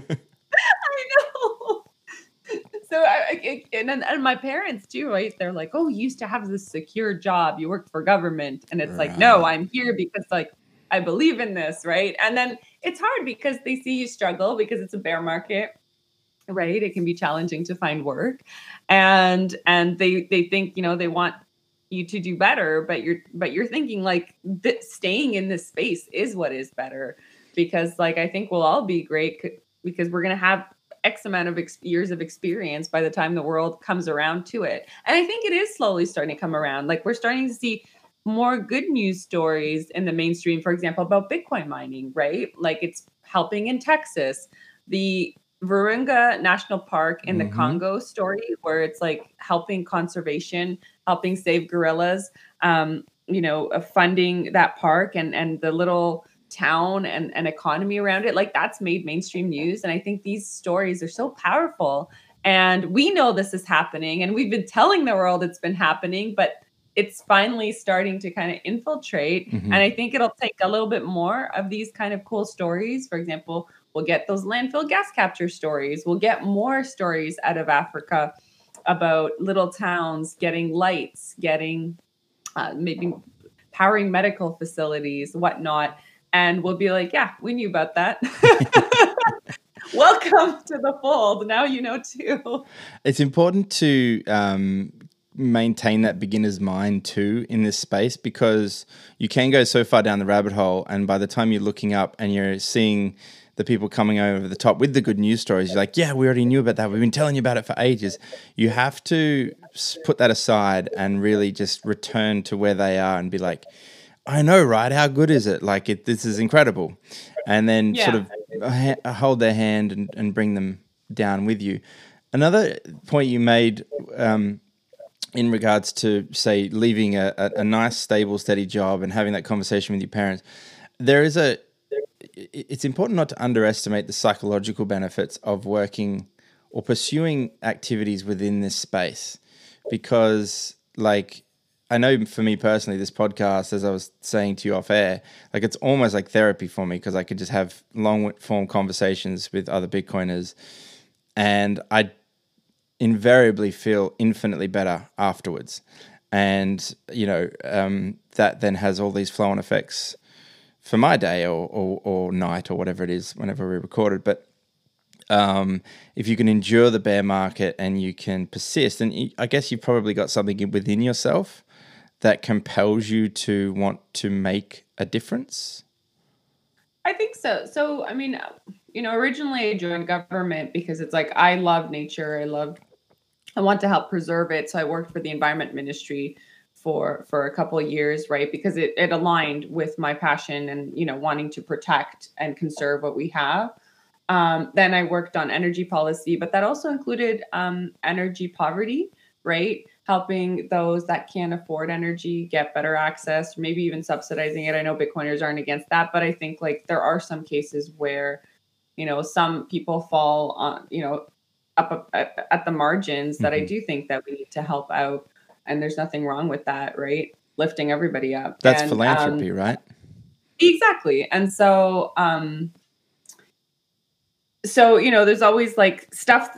I know. So, I, and and my parents too, right? They're like, oh, you used to have this secure job. You worked for government. And it's right. like, no, I'm here because like, I believe in this, right? And then it's hard because they see you struggle because it's a bear market, right? It can be challenging to find work. And and they they think, you know, they want you to do better, but you're but you're thinking like th- staying in this space is what is better, because like I think we'll all be great c- because we're going to have X amount of ex- years of experience by the time the world comes around to it. And I think it is slowly starting to come around. Like we're starting to see more good news stories in the mainstream, for example, about Bitcoin mining, right? Like it's helping in Texas. The Virunga National Park in mm-hmm. the Congo story, where it's like helping conservation, helping save gorillas, um, you know, uh, funding that park and, and the little town and, and economy around it. Like that's made mainstream news. And I think these stories are so powerful. And we know this is happening and we've been telling the world it's been happening, but it's finally starting to kind of infiltrate. Mm-hmm. And I think it'll take a little bit more of these kind of cool stories. For example, we'll get those landfill gas capture stories. We'll get more stories out of Africa about little towns getting lights, getting uh, maybe powering medical facilities, whatnot. And we'll be like, yeah, we knew about that. Welcome to the fold. Now you know too. It's important to um, maintain that beginner's mind too in this space, because you can go so far down the rabbit hole, and by the time you're looking up and you're seeing the people coming over the top with the good news stories, you're like, yeah, we already knew about that. We've been telling you about it for ages. You have to put that aside and really just return to where they are and be like, I know, right? How good is it? Like, it, this is incredible. And then yeah. sort of ha- hold their hand and, and bring them down with you. Another point you made um, in regards to, say, leaving a, a, a nice, stable, steady job and having that conversation with your parents, there is a, it's important not to underestimate the psychological benefits of working or pursuing activities within this space. Because, like, I know for me personally, this podcast, as I was saying to you off air, like it's almost like therapy for me, because I could just have long form conversations with other Bitcoiners and I invariably feel infinitely better afterwards. And, you know, um, that then has all these flow-on effects for my day or, or, or night or whatever it is, whenever we record it. But um, if you can endure the bear market and you can persist, and you, I guess you've probably got something within yourself that compels you to want to make a difference. I think so. So, I mean, you know, originally I joined government because it's like, I love nature. I loved, I want to help preserve it. So I worked for the environment ministry for, for a couple of years, right? Because it, it aligned with my passion and, you know, wanting to protect and conserve what we have. Um, then I worked on energy policy, but that also included um, energy poverty, right? Helping those that can't afford energy get better access, maybe even subsidizing it. I know Bitcoiners aren't against that, but I think like there are some cases where, you know, some people fall on, you know, up at, at the margins that mm-hmm. I do think that we need to help out. And there's nothing wrong with that, right? Lifting everybody up. That's and, philanthropy, um, right? Exactly. And so, um, so, you know, there's always like stuff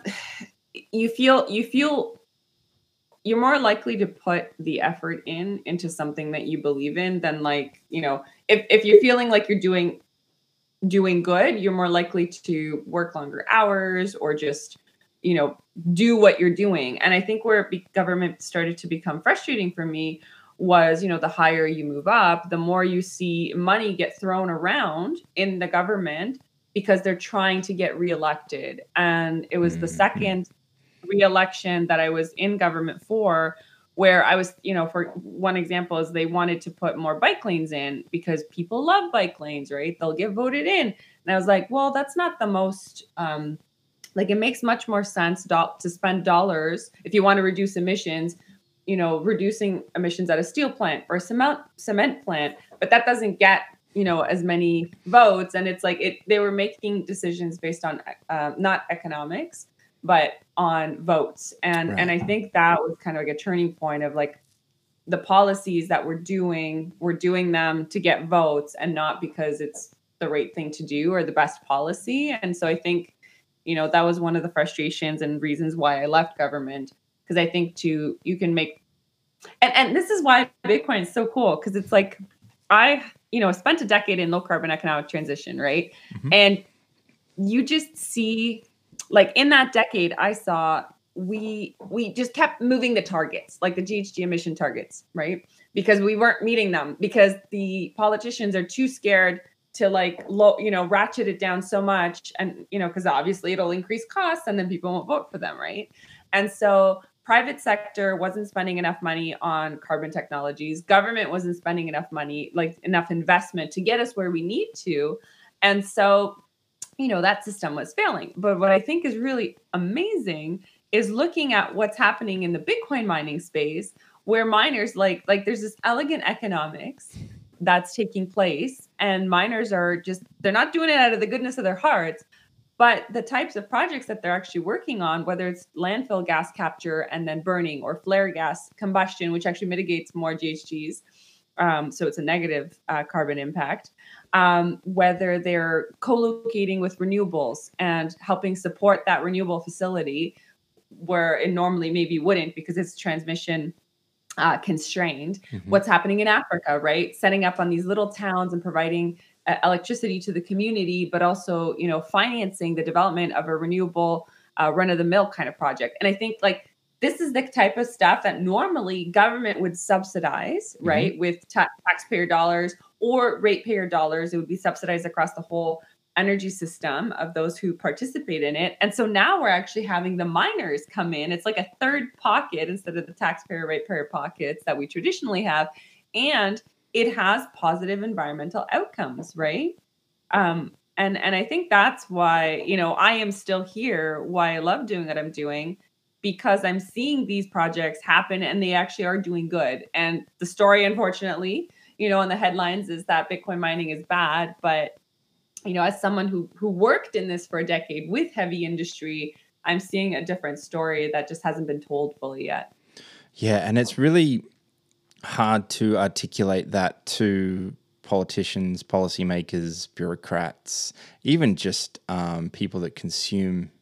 you feel, you feel, you're more likely to put the effort in into something that you believe in than like, you know, if, if you're feeling like you're doing, doing good, you're more likely to work longer hours or just, you know, do what you're doing. And I think where be- government started to become frustrating for me was, you know, the higher you move up, the more you see money get thrown around in the government because they're trying to get reelected. And it was the second re-election that I was in government for, where I was, you know, for one example is they wanted to put more bike lanes in because people love bike lanes, right? They'll get voted in. And I was like, well, that's not the most, um, like it makes much more sense do- to spend dollars if you want to reduce emissions, you know, reducing emissions at a steel plant or a cement cement plant, but that doesn't get, you know, as many votes. And it's like it, they were making decisions based on uh, not economics, but on votes. And, right. and I think that was kind of like a turning point of like the policies that we're doing, we're doing them to get votes and not because it's the right thing to do or the best policy. And so I think, you know, that was one of the frustrations and reasons why I left government. Because I think too, you can make, and, and this is why Bitcoin is so cool. Because it's like, I, you know, spent a decade in low carbon economic transition, right? Mm-hmm. And you just see, like in that decade, I saw we we just kept moving the targets, like the G H G emission targets, right? Because we weren't meeting them because the politicians are too scared to like, low, you know, ratchet it down so much. And, you know, because obviously it'll increase costs and then people won't vote for them, right? And so private sector wasn't spending enough money on carbon technologies. Government wasn't spending enough money, like enough investment to get us where we need to. And so, you know, that system was failing. But what I think is really amazing is looking at what's happening in the Bitcoin mining space, where miners like, like there's this elegant economics that's taking place, and miners are just, they're not doing it out of the goodness of their hearts, but the types of projects that they're actually working on, whether it's landfill gas capture and then burning or flare gas combustion, which actually mitigates more G H Gs. Um, so it's a negative uh, carbon impact. Um, whether they're co-locating with renewables and helping support that renewable facility where it normally maybe wouldn't because it's transmission uh, constrained. Mm-hmm. What's happening in Africa, right? Setting up on these little towns and providing uh, electricity to the community, but also, you know, financing the development of a renewable uh, run-of-the-mill kind of project. And I think like this is the type of stuff that normally government would subsidize, mm-hmm. right? With ta- taxpayer dollars or ratepayer dollars. It would be subsidized across the whole energy system of those who participate in it. And so now we're actually having the miners come in. It's like a third pocket instead of the taxpayer ratepayer pockets that we traditionally have. And it has positive environmental outcomes, right? Um, and, and I think that's why, you know, I am still here, why I love doing what I'm doing, because I'm seeing these projects happen and they actually are doing good. And the story, unfortunately, you know, in the headlines is that Bitcoin mining is bad. But, you know, as someone who who worked in this for a decade with heavy industry, I'm seeing a different story that just hasn't been told fully yet. Yeah, and it's really hard to articulate that to politicians, policymakers, bureaucrats, even just um, people that consume,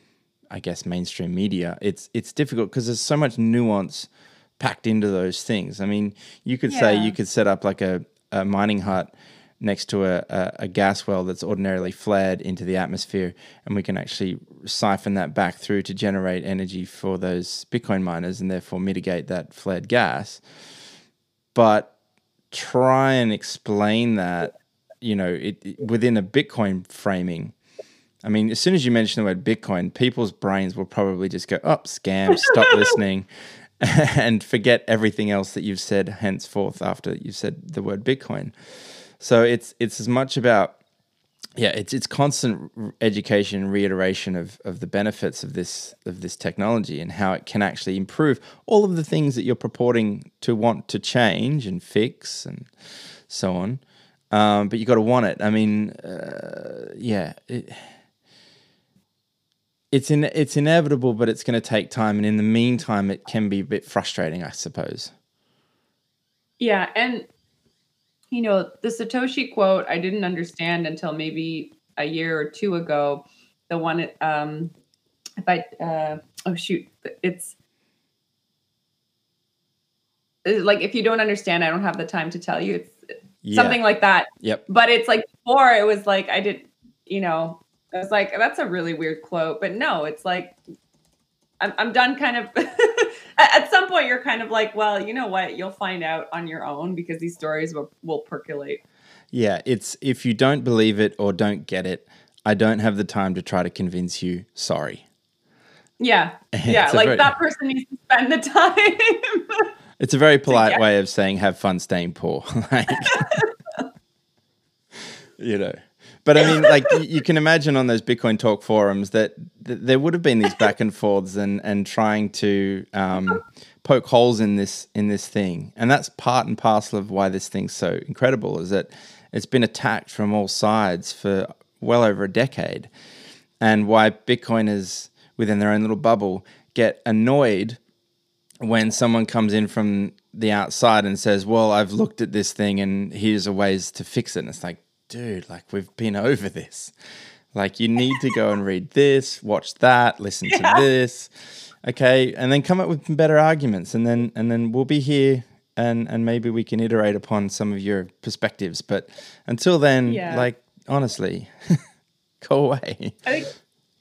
I guess, mainstream media. It's it's difficult because there's so much nuance packed into those things. I mean, you could yeah. say you could set up like a, a mining hut next to a, a, a gas well that's ordinarily flared into the atmosphere, and we can actually siphon that back through to generate energy for those Bitcoin miners and therefore mitigate that flared gas. But try and explain that, you know, it, it, within a Bitcoin framing. I mean, as soon as you mention the word Bitcoin, people's brains will probably just go, oh, scam, stop listening, and forget everything else that you've said henceforth after you've said the word Bitcoin. So it's it's as much about, yeah, it's it's constant education, reiteration of of the benefits of this of this technology and how it can actually improve all of the things that you're purporting to want to change and fix and so on. Um, but you got to want it. I mean, uh, yeah, it, it's in it's inevitable, but it's going to take time, and in the meantime, it can be a bit frustrating, I suppose. Yeah, and you know, the Satoshi quote, I didn't understand until maybe a year or two ago. The one, um, if I, uh, oh shoot, it's, it's like, if you don't understand, I don't have the time to tell you. It's yeah. something like that. Yep. But it's like before, it was like, I did, you know, I was like, that's a really weird quote. But no, it's like, I'm, I'm done kind of. At some point, you're kind of like, well, you know what? You'll find out on your own because these stories will, will percolate. Yeah, it's if you don't believe it or don't get it, I don't have the time to try to convince you. Sorry. Yeah, yeah, like very, that person needs to spend the time. It's a very polite way of saying have fun staying poor. Like, you know. But I mean, like, you can imagine on those Bitcoin Talk forums that, that there would have been these back and forths and, and trying to um, poke holes in this in this thing. And that's part and parcel of why this thing's so incredible, is that it's been attacked from all sides for well over a decade. And why Bitcoiners within their own little bubble get annoyed when someone comes in from the outside and says, well, I've looked at this thing and here's a ways to fix it. And it's like, dude, like, we've been over this. Like, you need to go and read this, watch that, listen yeah. to this, okay, and then come up with better arguments, and then and then we'll be here, and and maybe we can iterate upon some of your perspectives. But until then, yeah. like, honestly, go away. I think.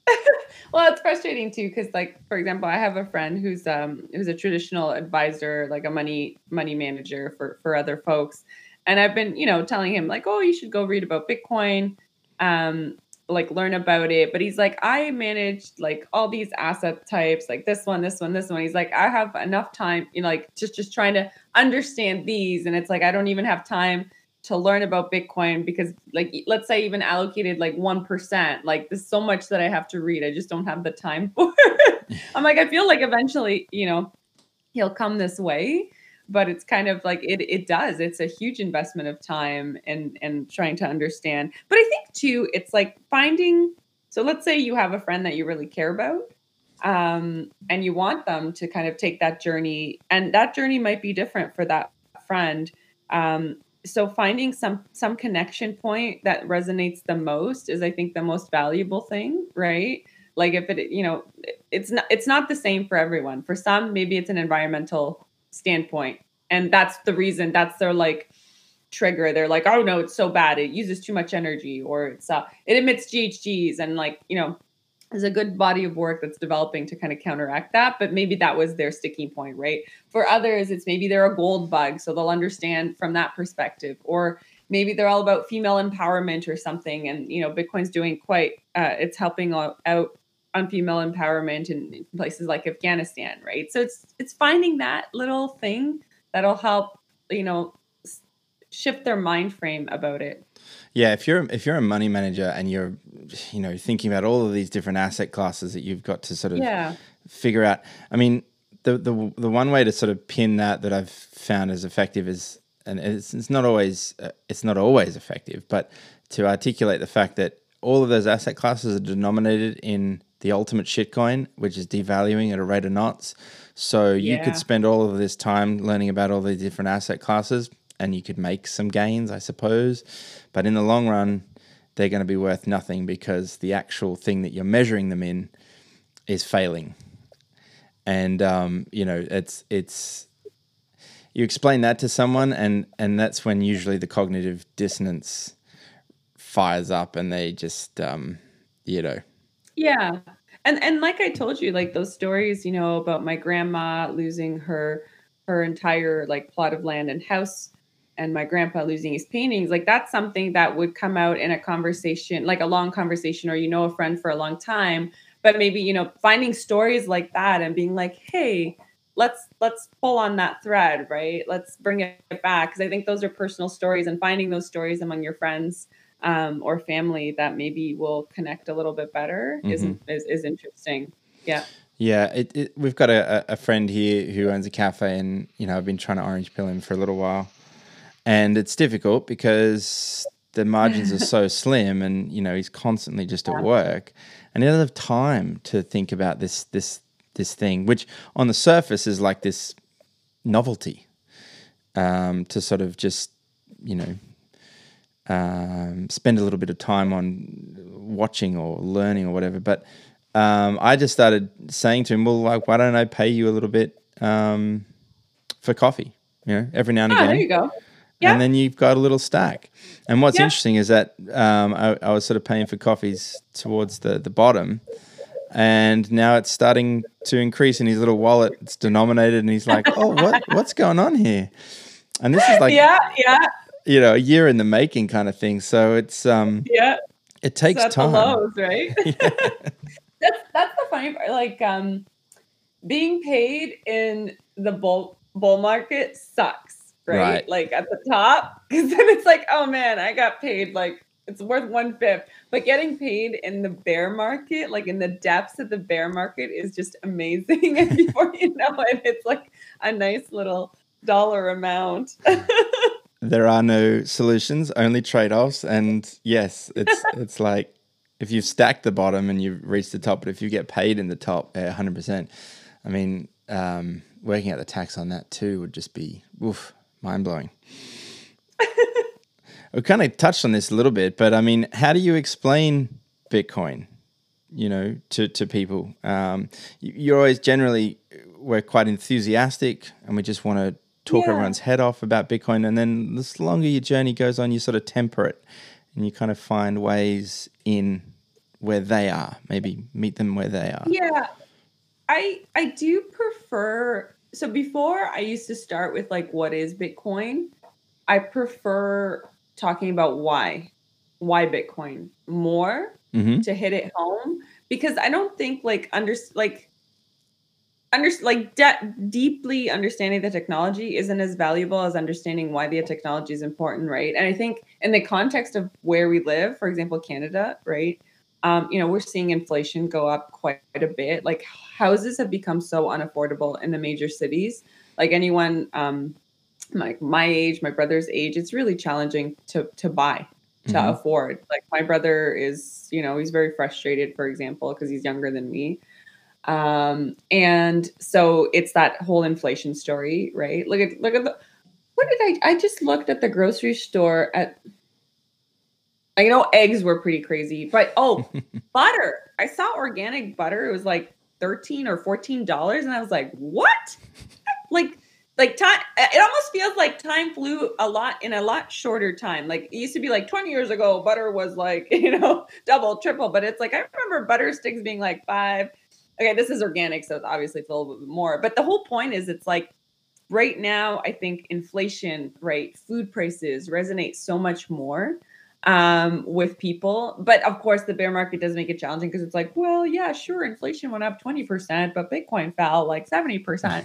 Well, it's frustrating too, because, like, for example, I have a friend who's um who's a traditional advisor, like a money money manager for for other folks. And I've been, you know, telling him like, oh, you should go read about Bitcoin, um, like learn about it. But he's like, I managed like all these asset types, like this one, this one, this one. He's like, I have enough time, you know, like just, just trying to understand these. And it's like, I don't even have time to learn about Bitcoin because, like, let's say even allocated like one percent, like there's so much that I have to read. I just don't have the time for it. I'm like, I feel like eventually, you know, he'll come this way. But it's kind of like it it does. It's a huge investment of time and and trying to understand. But I think too, it's like finding. So let's say you have a friend that you really care about, um, and you want them to kind of take that journey, and that journey might be different for that friend. Um, so finding some some connection point that resonates the most is, I think, the most valuable thing, right? Like if it, you know, it's not it's not the same for everyone. For some, maybe it's an environmental standpoint, and that's the reason, that's their like trigger. They're like, oh no, it's so bad, it uses too much energy, or it's uh it emits G H Gs, and like, you know, there's a good body of work that's developing to kind of counteract that, but maybe that was their sticking point, right? For others, it's maybe they're a gold bug, so they'll understand from that perspective, or maybe they're all about female empowerment or something, and you know, Bitcoin's doing quite uh it's helping out on female empowerment in places like Afghanistan, right? So it's it's finding that little thing that'll help, you know, shift their mind frame about it. Yeah, if you're if you're a money manager and you're, you know, thinking about all of these different asset classes that you've got to sort of yeah. figure out. I mean, the the the one way to sort of pin that that I've found as effective is, and it's it's not always uh, it's not always effective, but to articulate the fact that all of those asset classes are denominated in the ultimate shitcoin, which is devaluing at a rate of knots. So you yeah. could spend all of this time learning about all these different asset classes and you could make some gains, I suppose. But in the long run, they're going to be worth nothing because the actual thing that you're measuring them in is failing. And, um, you know, it's, it's, you explain that to someone, and and that's when usually the cognitive dissonance fires up, and they just um, you know. Yeah. And and like I told you, like those stories, you know, about my grandma losing her her entire like plot of land and house, and my grandpa losing his paintings, like that's something that would come out in a conversation, like a long conversation, or you know a friend for a long time. But maybe, you know, finding stories like that and being like, hey, let's let's pull on that thread, right? Let's bring it back. Because I think those are personal stories, and finding those stories among your friends um, or family that maybe will connect a little bit better Mm-hmm. is, is is interesting. Yeah. Yeah, it, it, we've got a, a friend here who owns a cafe, and you know I've been trying to orange pill him for a little while, and it's difficult because the margins are so slim, and you know he's constantly just at work, and he doesn't have time to think about this this this thing, which on the surface is like this novelty, um, to sort of just you know. Um, spend a little bit of time on watching or learning or whatever. But um, I just started saying to him, well, like, why don't I pay you a little bit um, for coffee, you know, every now and Oh, again. there you go. Yeah. And then you've got a little stack. And what's Yeah. interesting is that um, I, I was sort of paying for coffees towards the, the bottom, and now it's starting to increase in his little wallet. It's denominated, and he's like, oh, what what's going on here? And this is like... yeah, yeah, you know, a year in the making kind of thing. So it's um, yeah. it takes That's time. the lows, right? that's that's the funny part. Like um, being paid in the bull bull market sucks, right? Right. Like at the top, because then it's like, oh man, I got paid like it's worth one fifth. But getting paid in the bear market, like in the depths of the bear market, is just amazing. And before you know it, it's like a nice little dollar amount. There are no solutions, only trade-offs. And yes, it's it's like if you've stacked the bottom and you've reached the top, but if you get paid in the top, yeah, one hundred percent. I mean, um, working out the tax on that too would just be, oof, mind-blowing. We kind of touched on this a little bit, but I mean, how do you explain Bitcoin, you know, to, to people? Um, you- you're always generally, we're quite enthusiastic, and we just want to talk Yeah. everyone's head off about Bitcoin. And then the longer your journey goes on, you sort of temper it, and you kind of find ways in where they are, maybe meet them where they are. Yeah, I I do prefer. So before I used to start with like, what is Bitcoin? I prefer talking about why, why Bitcoin more Mm-hmm. to hit it home, because I don't think like under like under like de- deeply understanding the technology isn't as valuable as understanding why the technology is important, right? And I think in the context of where we live, for example, Canada, right? Um, you know, we're seeing inflation go up quite a bit. Like houses have become so unaffordable in the major cities. Like anyone, um, like my age, my brother's age, it's really challenging to to buy, to Mhm. afford. Like my brother is, you know, he's very frustrated, for example, because he's younger than me. Um, and so it's that whole inflation story, right? Look at look at the what did I I just looked at the grocery store at I know eggs were pretty crazy, but oh, butter. I saw organic butter. It was like thirteen or fourteen dollars, and I was like, what? Like like time it almost feels like time flew a lot in a lot shorter time. Like it used to be like twenty years ago, butter was like, you know, double, triple, but it's like I remember butter sticks being like five. Okay, this is organic, so it's obviously a little bit more. But the whole point is it's like right now, I think inflation, right, food prices resonate so much more um, with people. But of course, the bear market does make it challenging because it's like, well, yeah, sure, inflation went up twenty percent, but Bitcoin fell like seventy percent.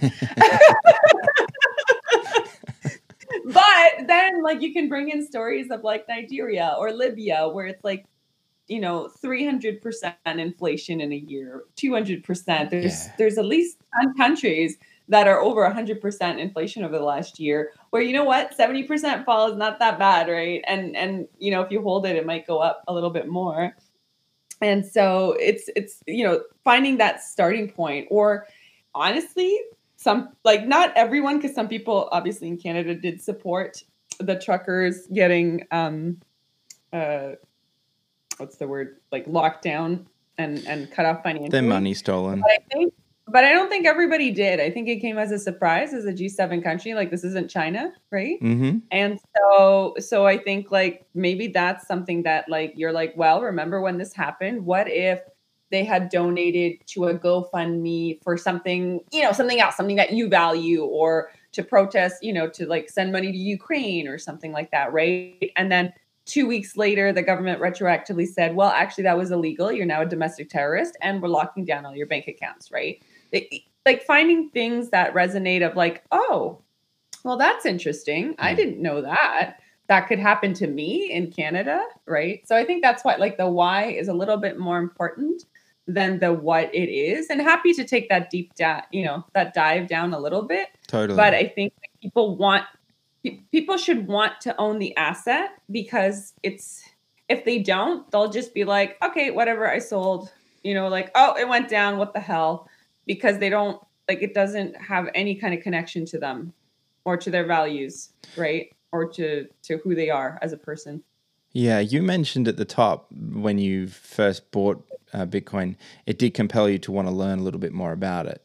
But then, like, you can bring in stories of like Nigeria or Libya, where it's like, you know, three hundred percent inflation in a year, two hundred percent. There's Yeah. there's at least ten countries that are over one hundred percent inflation over the last year, where, you know what, seventy percent fall is not that bad, right? And, and you know, if you hold it, it might go up a little bit more. And so it's, it's you know, finding that starting point, or honestly, some, like not everyone, because some people obviously in Canada did support the truckers getting, um, uh, what's the word, like locked down and, and cut off financially. Their money stolen. But I think, but I don't think everybody did. I think it came as a surprise as a G seven country. Like, this isn't China, right? Mm-hmm. And so, so I think like maybe that's something that like you're like, well, remember when this happened? What if they had donated to a GoFundMe for something, you know, something else, something that you value, or to protest, you know, to like send money to Ukraine or something like that, right? And then two weeks later, the government retroactively said, well, actually, that was illegal. You're now a domestic terrorist, and we're locking down all your bank accounts, right? It, like finding things that resonate of like, oh, well, that's interesting. I didn't know that. That could happen to me in Canada, right? So I think that's why like the why is a little bit more important than the what it is. And happy to take that deep down, you know, that dive down a little bit. Totally. But I think people want people should want to own the asset, because it's, if they don't, they'll just be like, okay, whatever, I sold, you know, like, oh, it went down, what the hell? Because they don't, like, it doesn't have any kind of connection to them or to their values, right? Or to, to who they are as a person. Yeah, you mentioned at the top when you first bought uh, Bitcoin, it did compel you to want to learn a little bit more about it.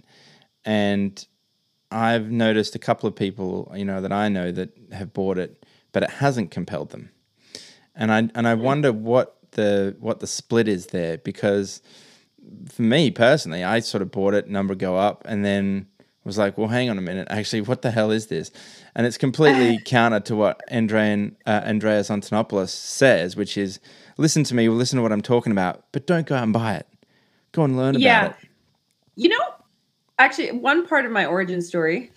And I've noticed a couple of people, you know, that I know that have bought it, but it hasn't compelled them. And I and I wonder what the what the split is there, because for me personally, I sort of bought it, number go up, and then was like, well, hang on a minute, actually, what the hell is this? And it's completely counter to what Andrean, uh, Andreas Antonopoulos says, which is, listen to me, listen to what I'm talking about, but don't go out and buy it. Go and learn yeah. about it. You know, actually, one part of my origin story,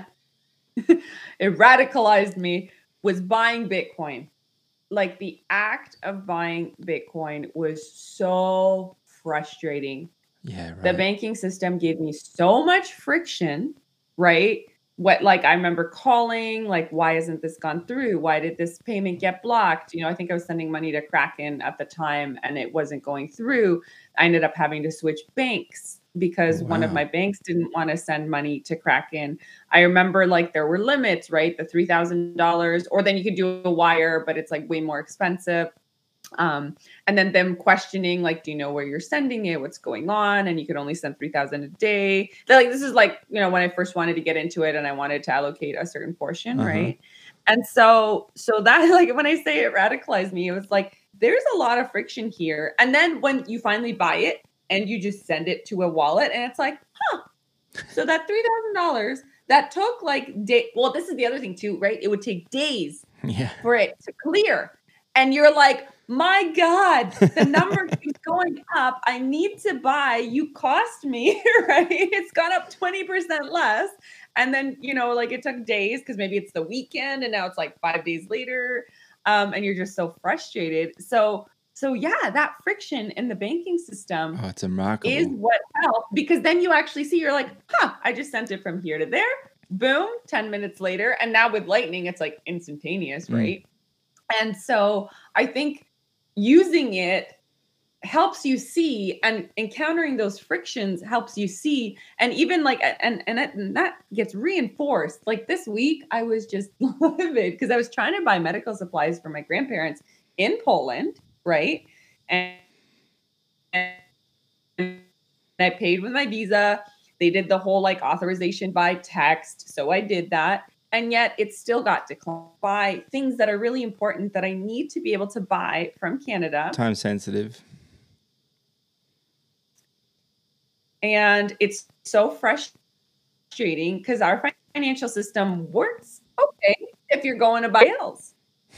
it radicalized me, was buying Bitcoin. Like, the act of buying Bitcoin was so frustrating. Yeah, right. The banking system gave me so much friction, right? What, like, I remember calling, like, why hasn't this gone through? Why did this payment get blocked? You know, I think I was sending money to Kraken at the time and it wasn't going through. I ended up having to switch banks because Wow. one of my banks didn't want to send money to Kraken. I remember like there were limits, right? The three thousand dollars, or then you could do a wire, but it's like way more expensive. Um, and then them questioning, like, do you know where you're sending it? What's going on? And you could only send three thousand a day. They're like, this is like, you know, when I first wanted to get into it and I wanted to allocate a certain portion. Uh-huh. Right. And so, so that, like, when I say it radicalized me, it was like, there's a lot of friction here. And then when you finally buy it and you just send it to a wallet and it's like, huh, so that three thousand dollars that took like day. Well, this is the other thing too, right? It would take days Yeah. for it to clear. And you're like, my God, the number keeps going up. I need to buy. You cost me, right? It's gone up twenty percent less. And then, you know, like it took days because maybe it's the weekend and now it's like five days later. Um, and you're just so frustrated. So, so yeah, that friction in the banking system Oh, it's remarkable. is what helped, because then you actually see, you're like, huh, I just sent it from here to there. Boom, ten minutes later. And now with Lightning, it's like instantaneous, Mm. right? And so I think using it helps you see, and encountering those frictions helps you see. And even like, and, and, that, and that gets reinforced. Like this week, I was just livid because I was trying to buy medical supplies for my grandparents in Poland, right? And, and I paid with my Visa. They did the whole like authorization by text. So I did that. And yet it still got declined by things that are really important that I need to be able to buy from Canada. Time sensitive. And it's so frustrating because our financial system works okay if you're going to buy bills.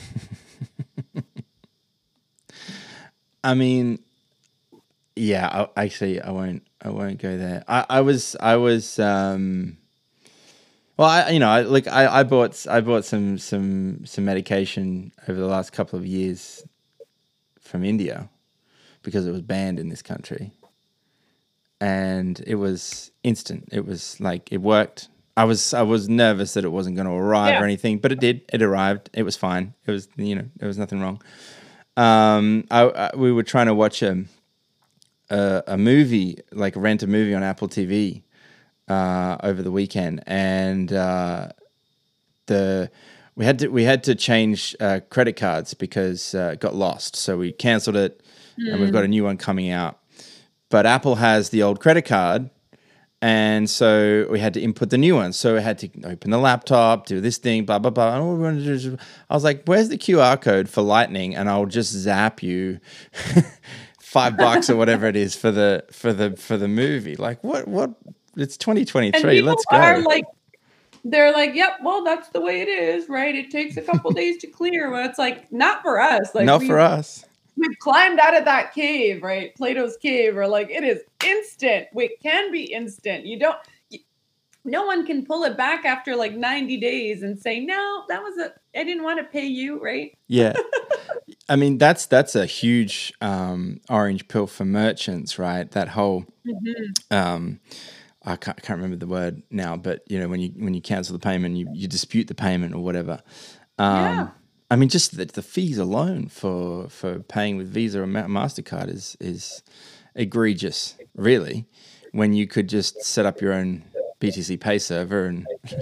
I mean, yeah, I, actually, I won't, I won't go there. I, I was, I was, um, well, I, you know, I, like I, I bought, I bought some, some, some medication over the last couple of years from India because it was banned in this country, and it was instant. It was like it worked. I was, I was nervous that it wasn't going to arrive Yeah. or anything, but it did. It arrived. It was fine. It was, you know, there was nothing wrong. Um, I, I, we were trying to watch a, a a movie, like rent a movie on Apple T V uh, over the weekend, and uh, the we had to we had to change uh, credit cards because uh, it got lost, so we cancelled it, mm. and we've got a new one coming out. But Apple has the old credit card, And so we had to input the new one. So we had to open the laptop, do this thing, blah, blah, blah. And all we wanted to do is, I was like, where's the Q R code for Lightning? And I'll just zap you five bucks or whatever it is for the for the for the movie. Like what what it's twenty twenty-three. Let's go. Are like, they're like, yep, well, that's the way it is, right? It takes a couple days to clear. Well, it's like not for us. Like not we, for us. We've climbed out of that cave, right? Plato's cave, or like it is instant. It can be instant. You don't, you, no one can pull it back after like ninety days and say, no, that was a, I didn't want to pay you, right? Yeah. I mean, that's, that's a huge um, orange pill for merchants, right? That whole, mm-hmm. um, I can't, I can't remember the word now, but you know, when you, when you cancel the payment, you, you dispute the payment or whatever. Um, yeah. I mean, just the, the fees alone for for paying with Visa or MasterCard is is egregious, really, when you could just set up your own B T C Pay server and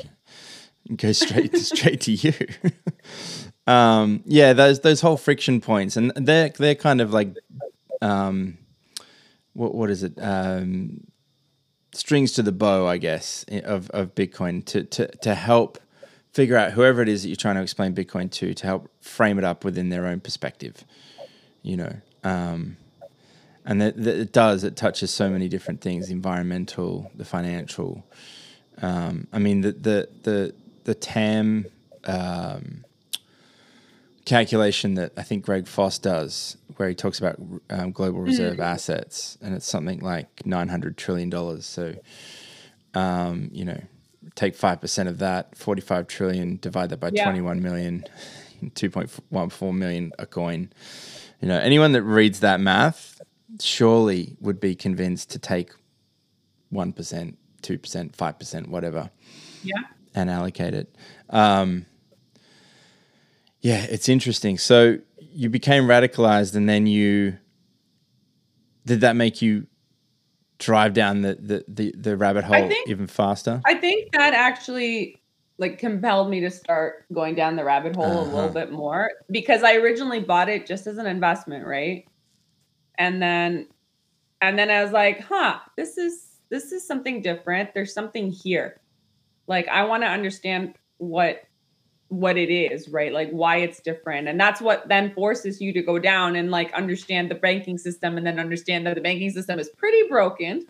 go straight straight to you. um, yeah, those those whole friction points, and they're they're kind of like, um, what what is it? Um, strings to the bow, I guess, of of Bitcoin to to to help figure out whoever it is that you're trying to explain Bitcoin to, to help frame it up within their own perspective, you know. Um, and that, that it does, it touches so many different things, the environmental, the financial. Um, I mean, the the the, the T A M um, calculation that I think Greg Foss does, where he talks about um, global reserve mm. assets, and it's something like nine hundred trillion dollars. So, um, you know, take five percent of that, forty-five trillion, divide that by yeah. twenty-one million, two point one four million a coin. You know, anyone that reads that math surely would be convinced to take one percent, two percent, five percent, whatever. Yeah. And allocate it. Um, yeah, it's interesting. So you became radicalized, and then you, did that make you drive down the, the, the, the rabbit hole think, even faster? I think that actually like compelled me to start going down the rabbit hole uh-huh. a little bit more, because I originally bought it just as an investment, right? And then, and then I was like, huh, this is, this is something different. There's something here. Like, I want to understand what, what it is, right? Like why it's different. And that's what then forces you to go down and like understand the banking system, and then understand that the banking system is pretty broken,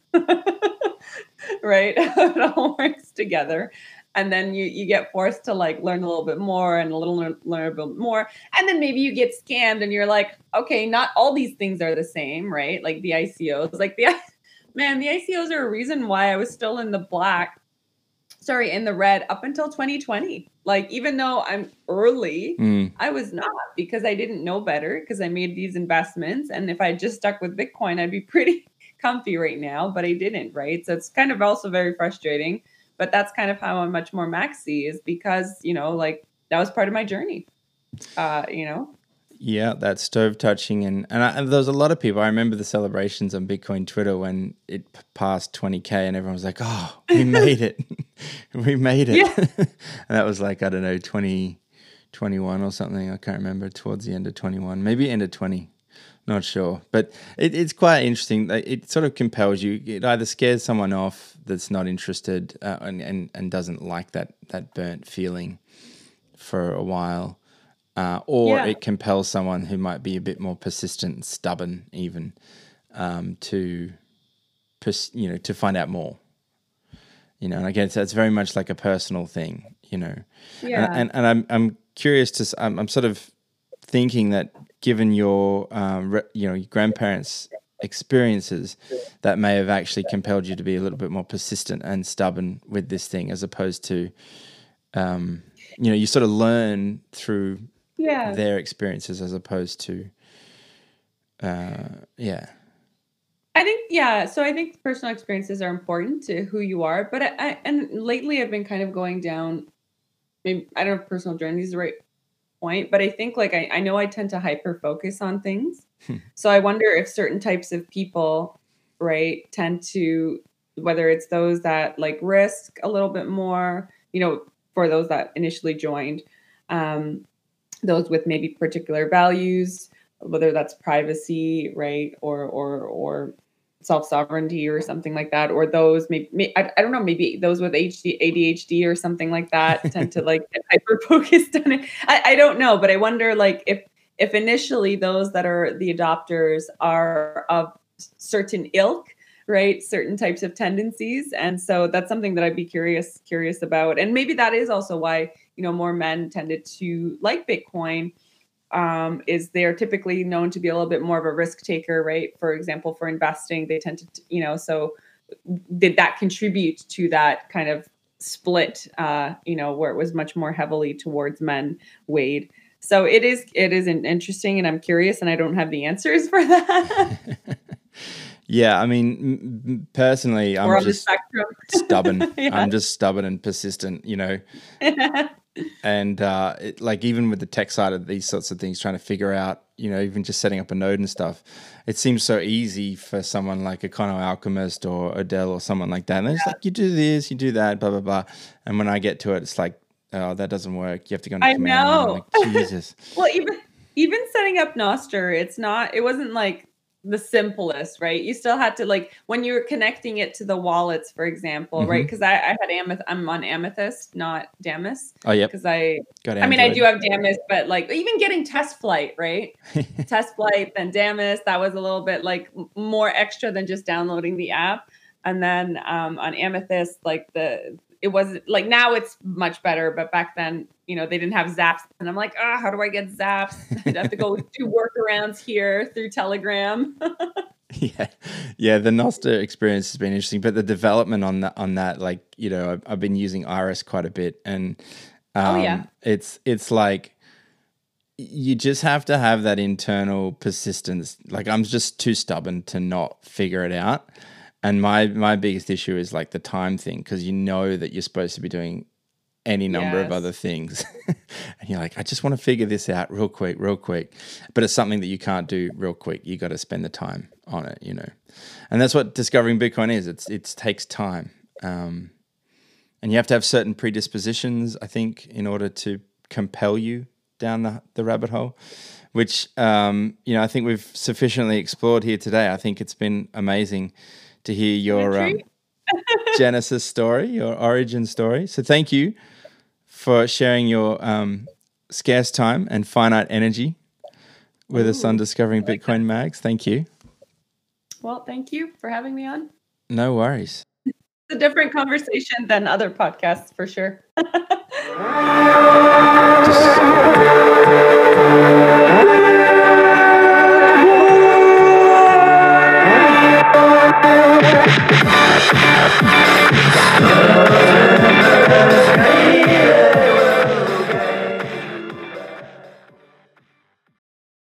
right? It all works together. And then you, you get forced to like learn a little bit more and a little learn, learn a bit more. And then maybe you get scammed and you're like, okay, not all these things are the same, right? Like the I C Os, like the, man, the I C Os are a reason why I was still in the black, sorry, in the red up until twenty twenty. Like, even though I'm early, mm. I was not, because I didn't know better, because I made these investments. And if I just stuck with Bitcoin, I'd be pretty comfy right now, but I didn't, right? So it's kind of also very frustrating, but that's kind of how I'm much more maxi, is because, you know, like that was part of my journey, uh, you know? Yeah, that stove touching. And, and, I, and there was a lot of people. I remember the celebrations on Bitcoin Twitter when it p- passed twenty K and everyone was like, oh, we made it. we made it. Yeah. And that was like, I don't know, twenty twenty-one or something. I can't remember, towards the end of twenty-one, maybe end of twenty. Not sure. But it, it's quite interesting. It sort of compels you. It either scares someone off that's not interested uh, and, and, and doesn't like that, that burnt feeling for a while. Uh, or yeah. it compels someone who might be a bit more persistent and stubborn, even um, to, pers- you know, to find out more. You know, and again, so it's very much like a personal thing. You know, yeah. And and, and I'm I'm curious to I'm, I'm sort of thinking that given your um, re- you know your grandparents' experiences, that may have actually compelled you to be a little bit more persistent and stubborn with this thing, as opposed to, um, you know, you sort of learn through. Yeah. Their experiences as opposed to, uh, yeah. I think, yeah. So I think personal experiences are important to who you are. But I, I and lately I've been kind of going down, maybe, I don't know if personal journey is the right point, but I think like I, I know I tend to hyper focus on things. Hmm. So I wonder if certain types of people, right, tend to, whether it's those that like risk a little bit more, you know, for those that initially joined, um, those with maybe particular values, whether that's privacy, right, or or or self-sovereignty or something like that, or those maybe, maybe I, I don't know, maybe those with H D, A D H D or something like that tend to like get hyper focused on it. I, I don't know, but I wonder like if if initially those that are the adopters are of certain ilk, right, certain types of tendencies, and so that's something that I'd be curious curious about, and maybe that is also why, you know, more men tended to like Bitcoin. Um, is they're typically known to be a little bit more of a risk taker, right? For example, for investing, they tend to, you know, so did that contribute to that kind of split, uh, you know, where it was much more heavily towards men weighed? So it is, it is interesting, and I'm curious, and I don't have the answers for that. Yeah, I mean, personally, I'm just stubborn. Yeah. I'm just stubborn and persistent, you know. And uh, it, like even with the tech side of these sorts of things, trying to figure out, you know, even just setting up a node and stuff, it seems so easy for someone like Econo Alchemist or Odell or someone like that. And it's yeah. like, you do this, you do that, blah, blah, blah. And when I get to it, it's like, oh, that doesn't work. You have to go into I command. know. Like, Jesus. Well, even even setting up Nostr, it's not, it wasn't like the simplest, right? You still had to like, when you were connecting it to the wallets, for example, mm-hmm. right? Because I, I had Amethyst, I'm on Amethyst, not Damus. Oh, yeah. Because I, I mean, I do have Damus, but like even getting Test Flight, right? Test Flight, then Damus, that was a little bit like more extra than just downloading the app. And then um, on Amethyst, like the, it wasn't like, now it's much better, but back then, you know, they didn't have Zaps, and I'm like, ah, oh, how do I get Zaps? I'd have to go do workarounds here through Telegram. yeah, yeah. The Nostr experience has been interesting, but the development on that, on that, like, you know, I've, I've been using Iris quite a bit, and um, oh yeah, it's it's like you just have to have that internal persistence. Like, I'm just too stubborn to not figure it out. And my my biggest issue is like the time thing, because you know that you're supposed to be doing any number yes. of other things. And you're like, I just want to figure this out real quick, real quick. But it's something that you can't do real quick. You got to spend the time on it, you know. And that's what discovering Bitcoin is. It's it takes time. Um, and you have to have certain predispositions, I think, in order to compel you down the, the rabbit hole, which, um, you know, I think we've sufficiently explored here today. I think it's been amazing to hear your um, Genesis story, your origin story. So thank you for sharing your um, scarce time and finite energy with Ooh, us on Discovering like Bitcoin, that. Mags. Thank you. Well, thank you for having me on. No worries. It's a different conversation than other podcasts, for sure. Just...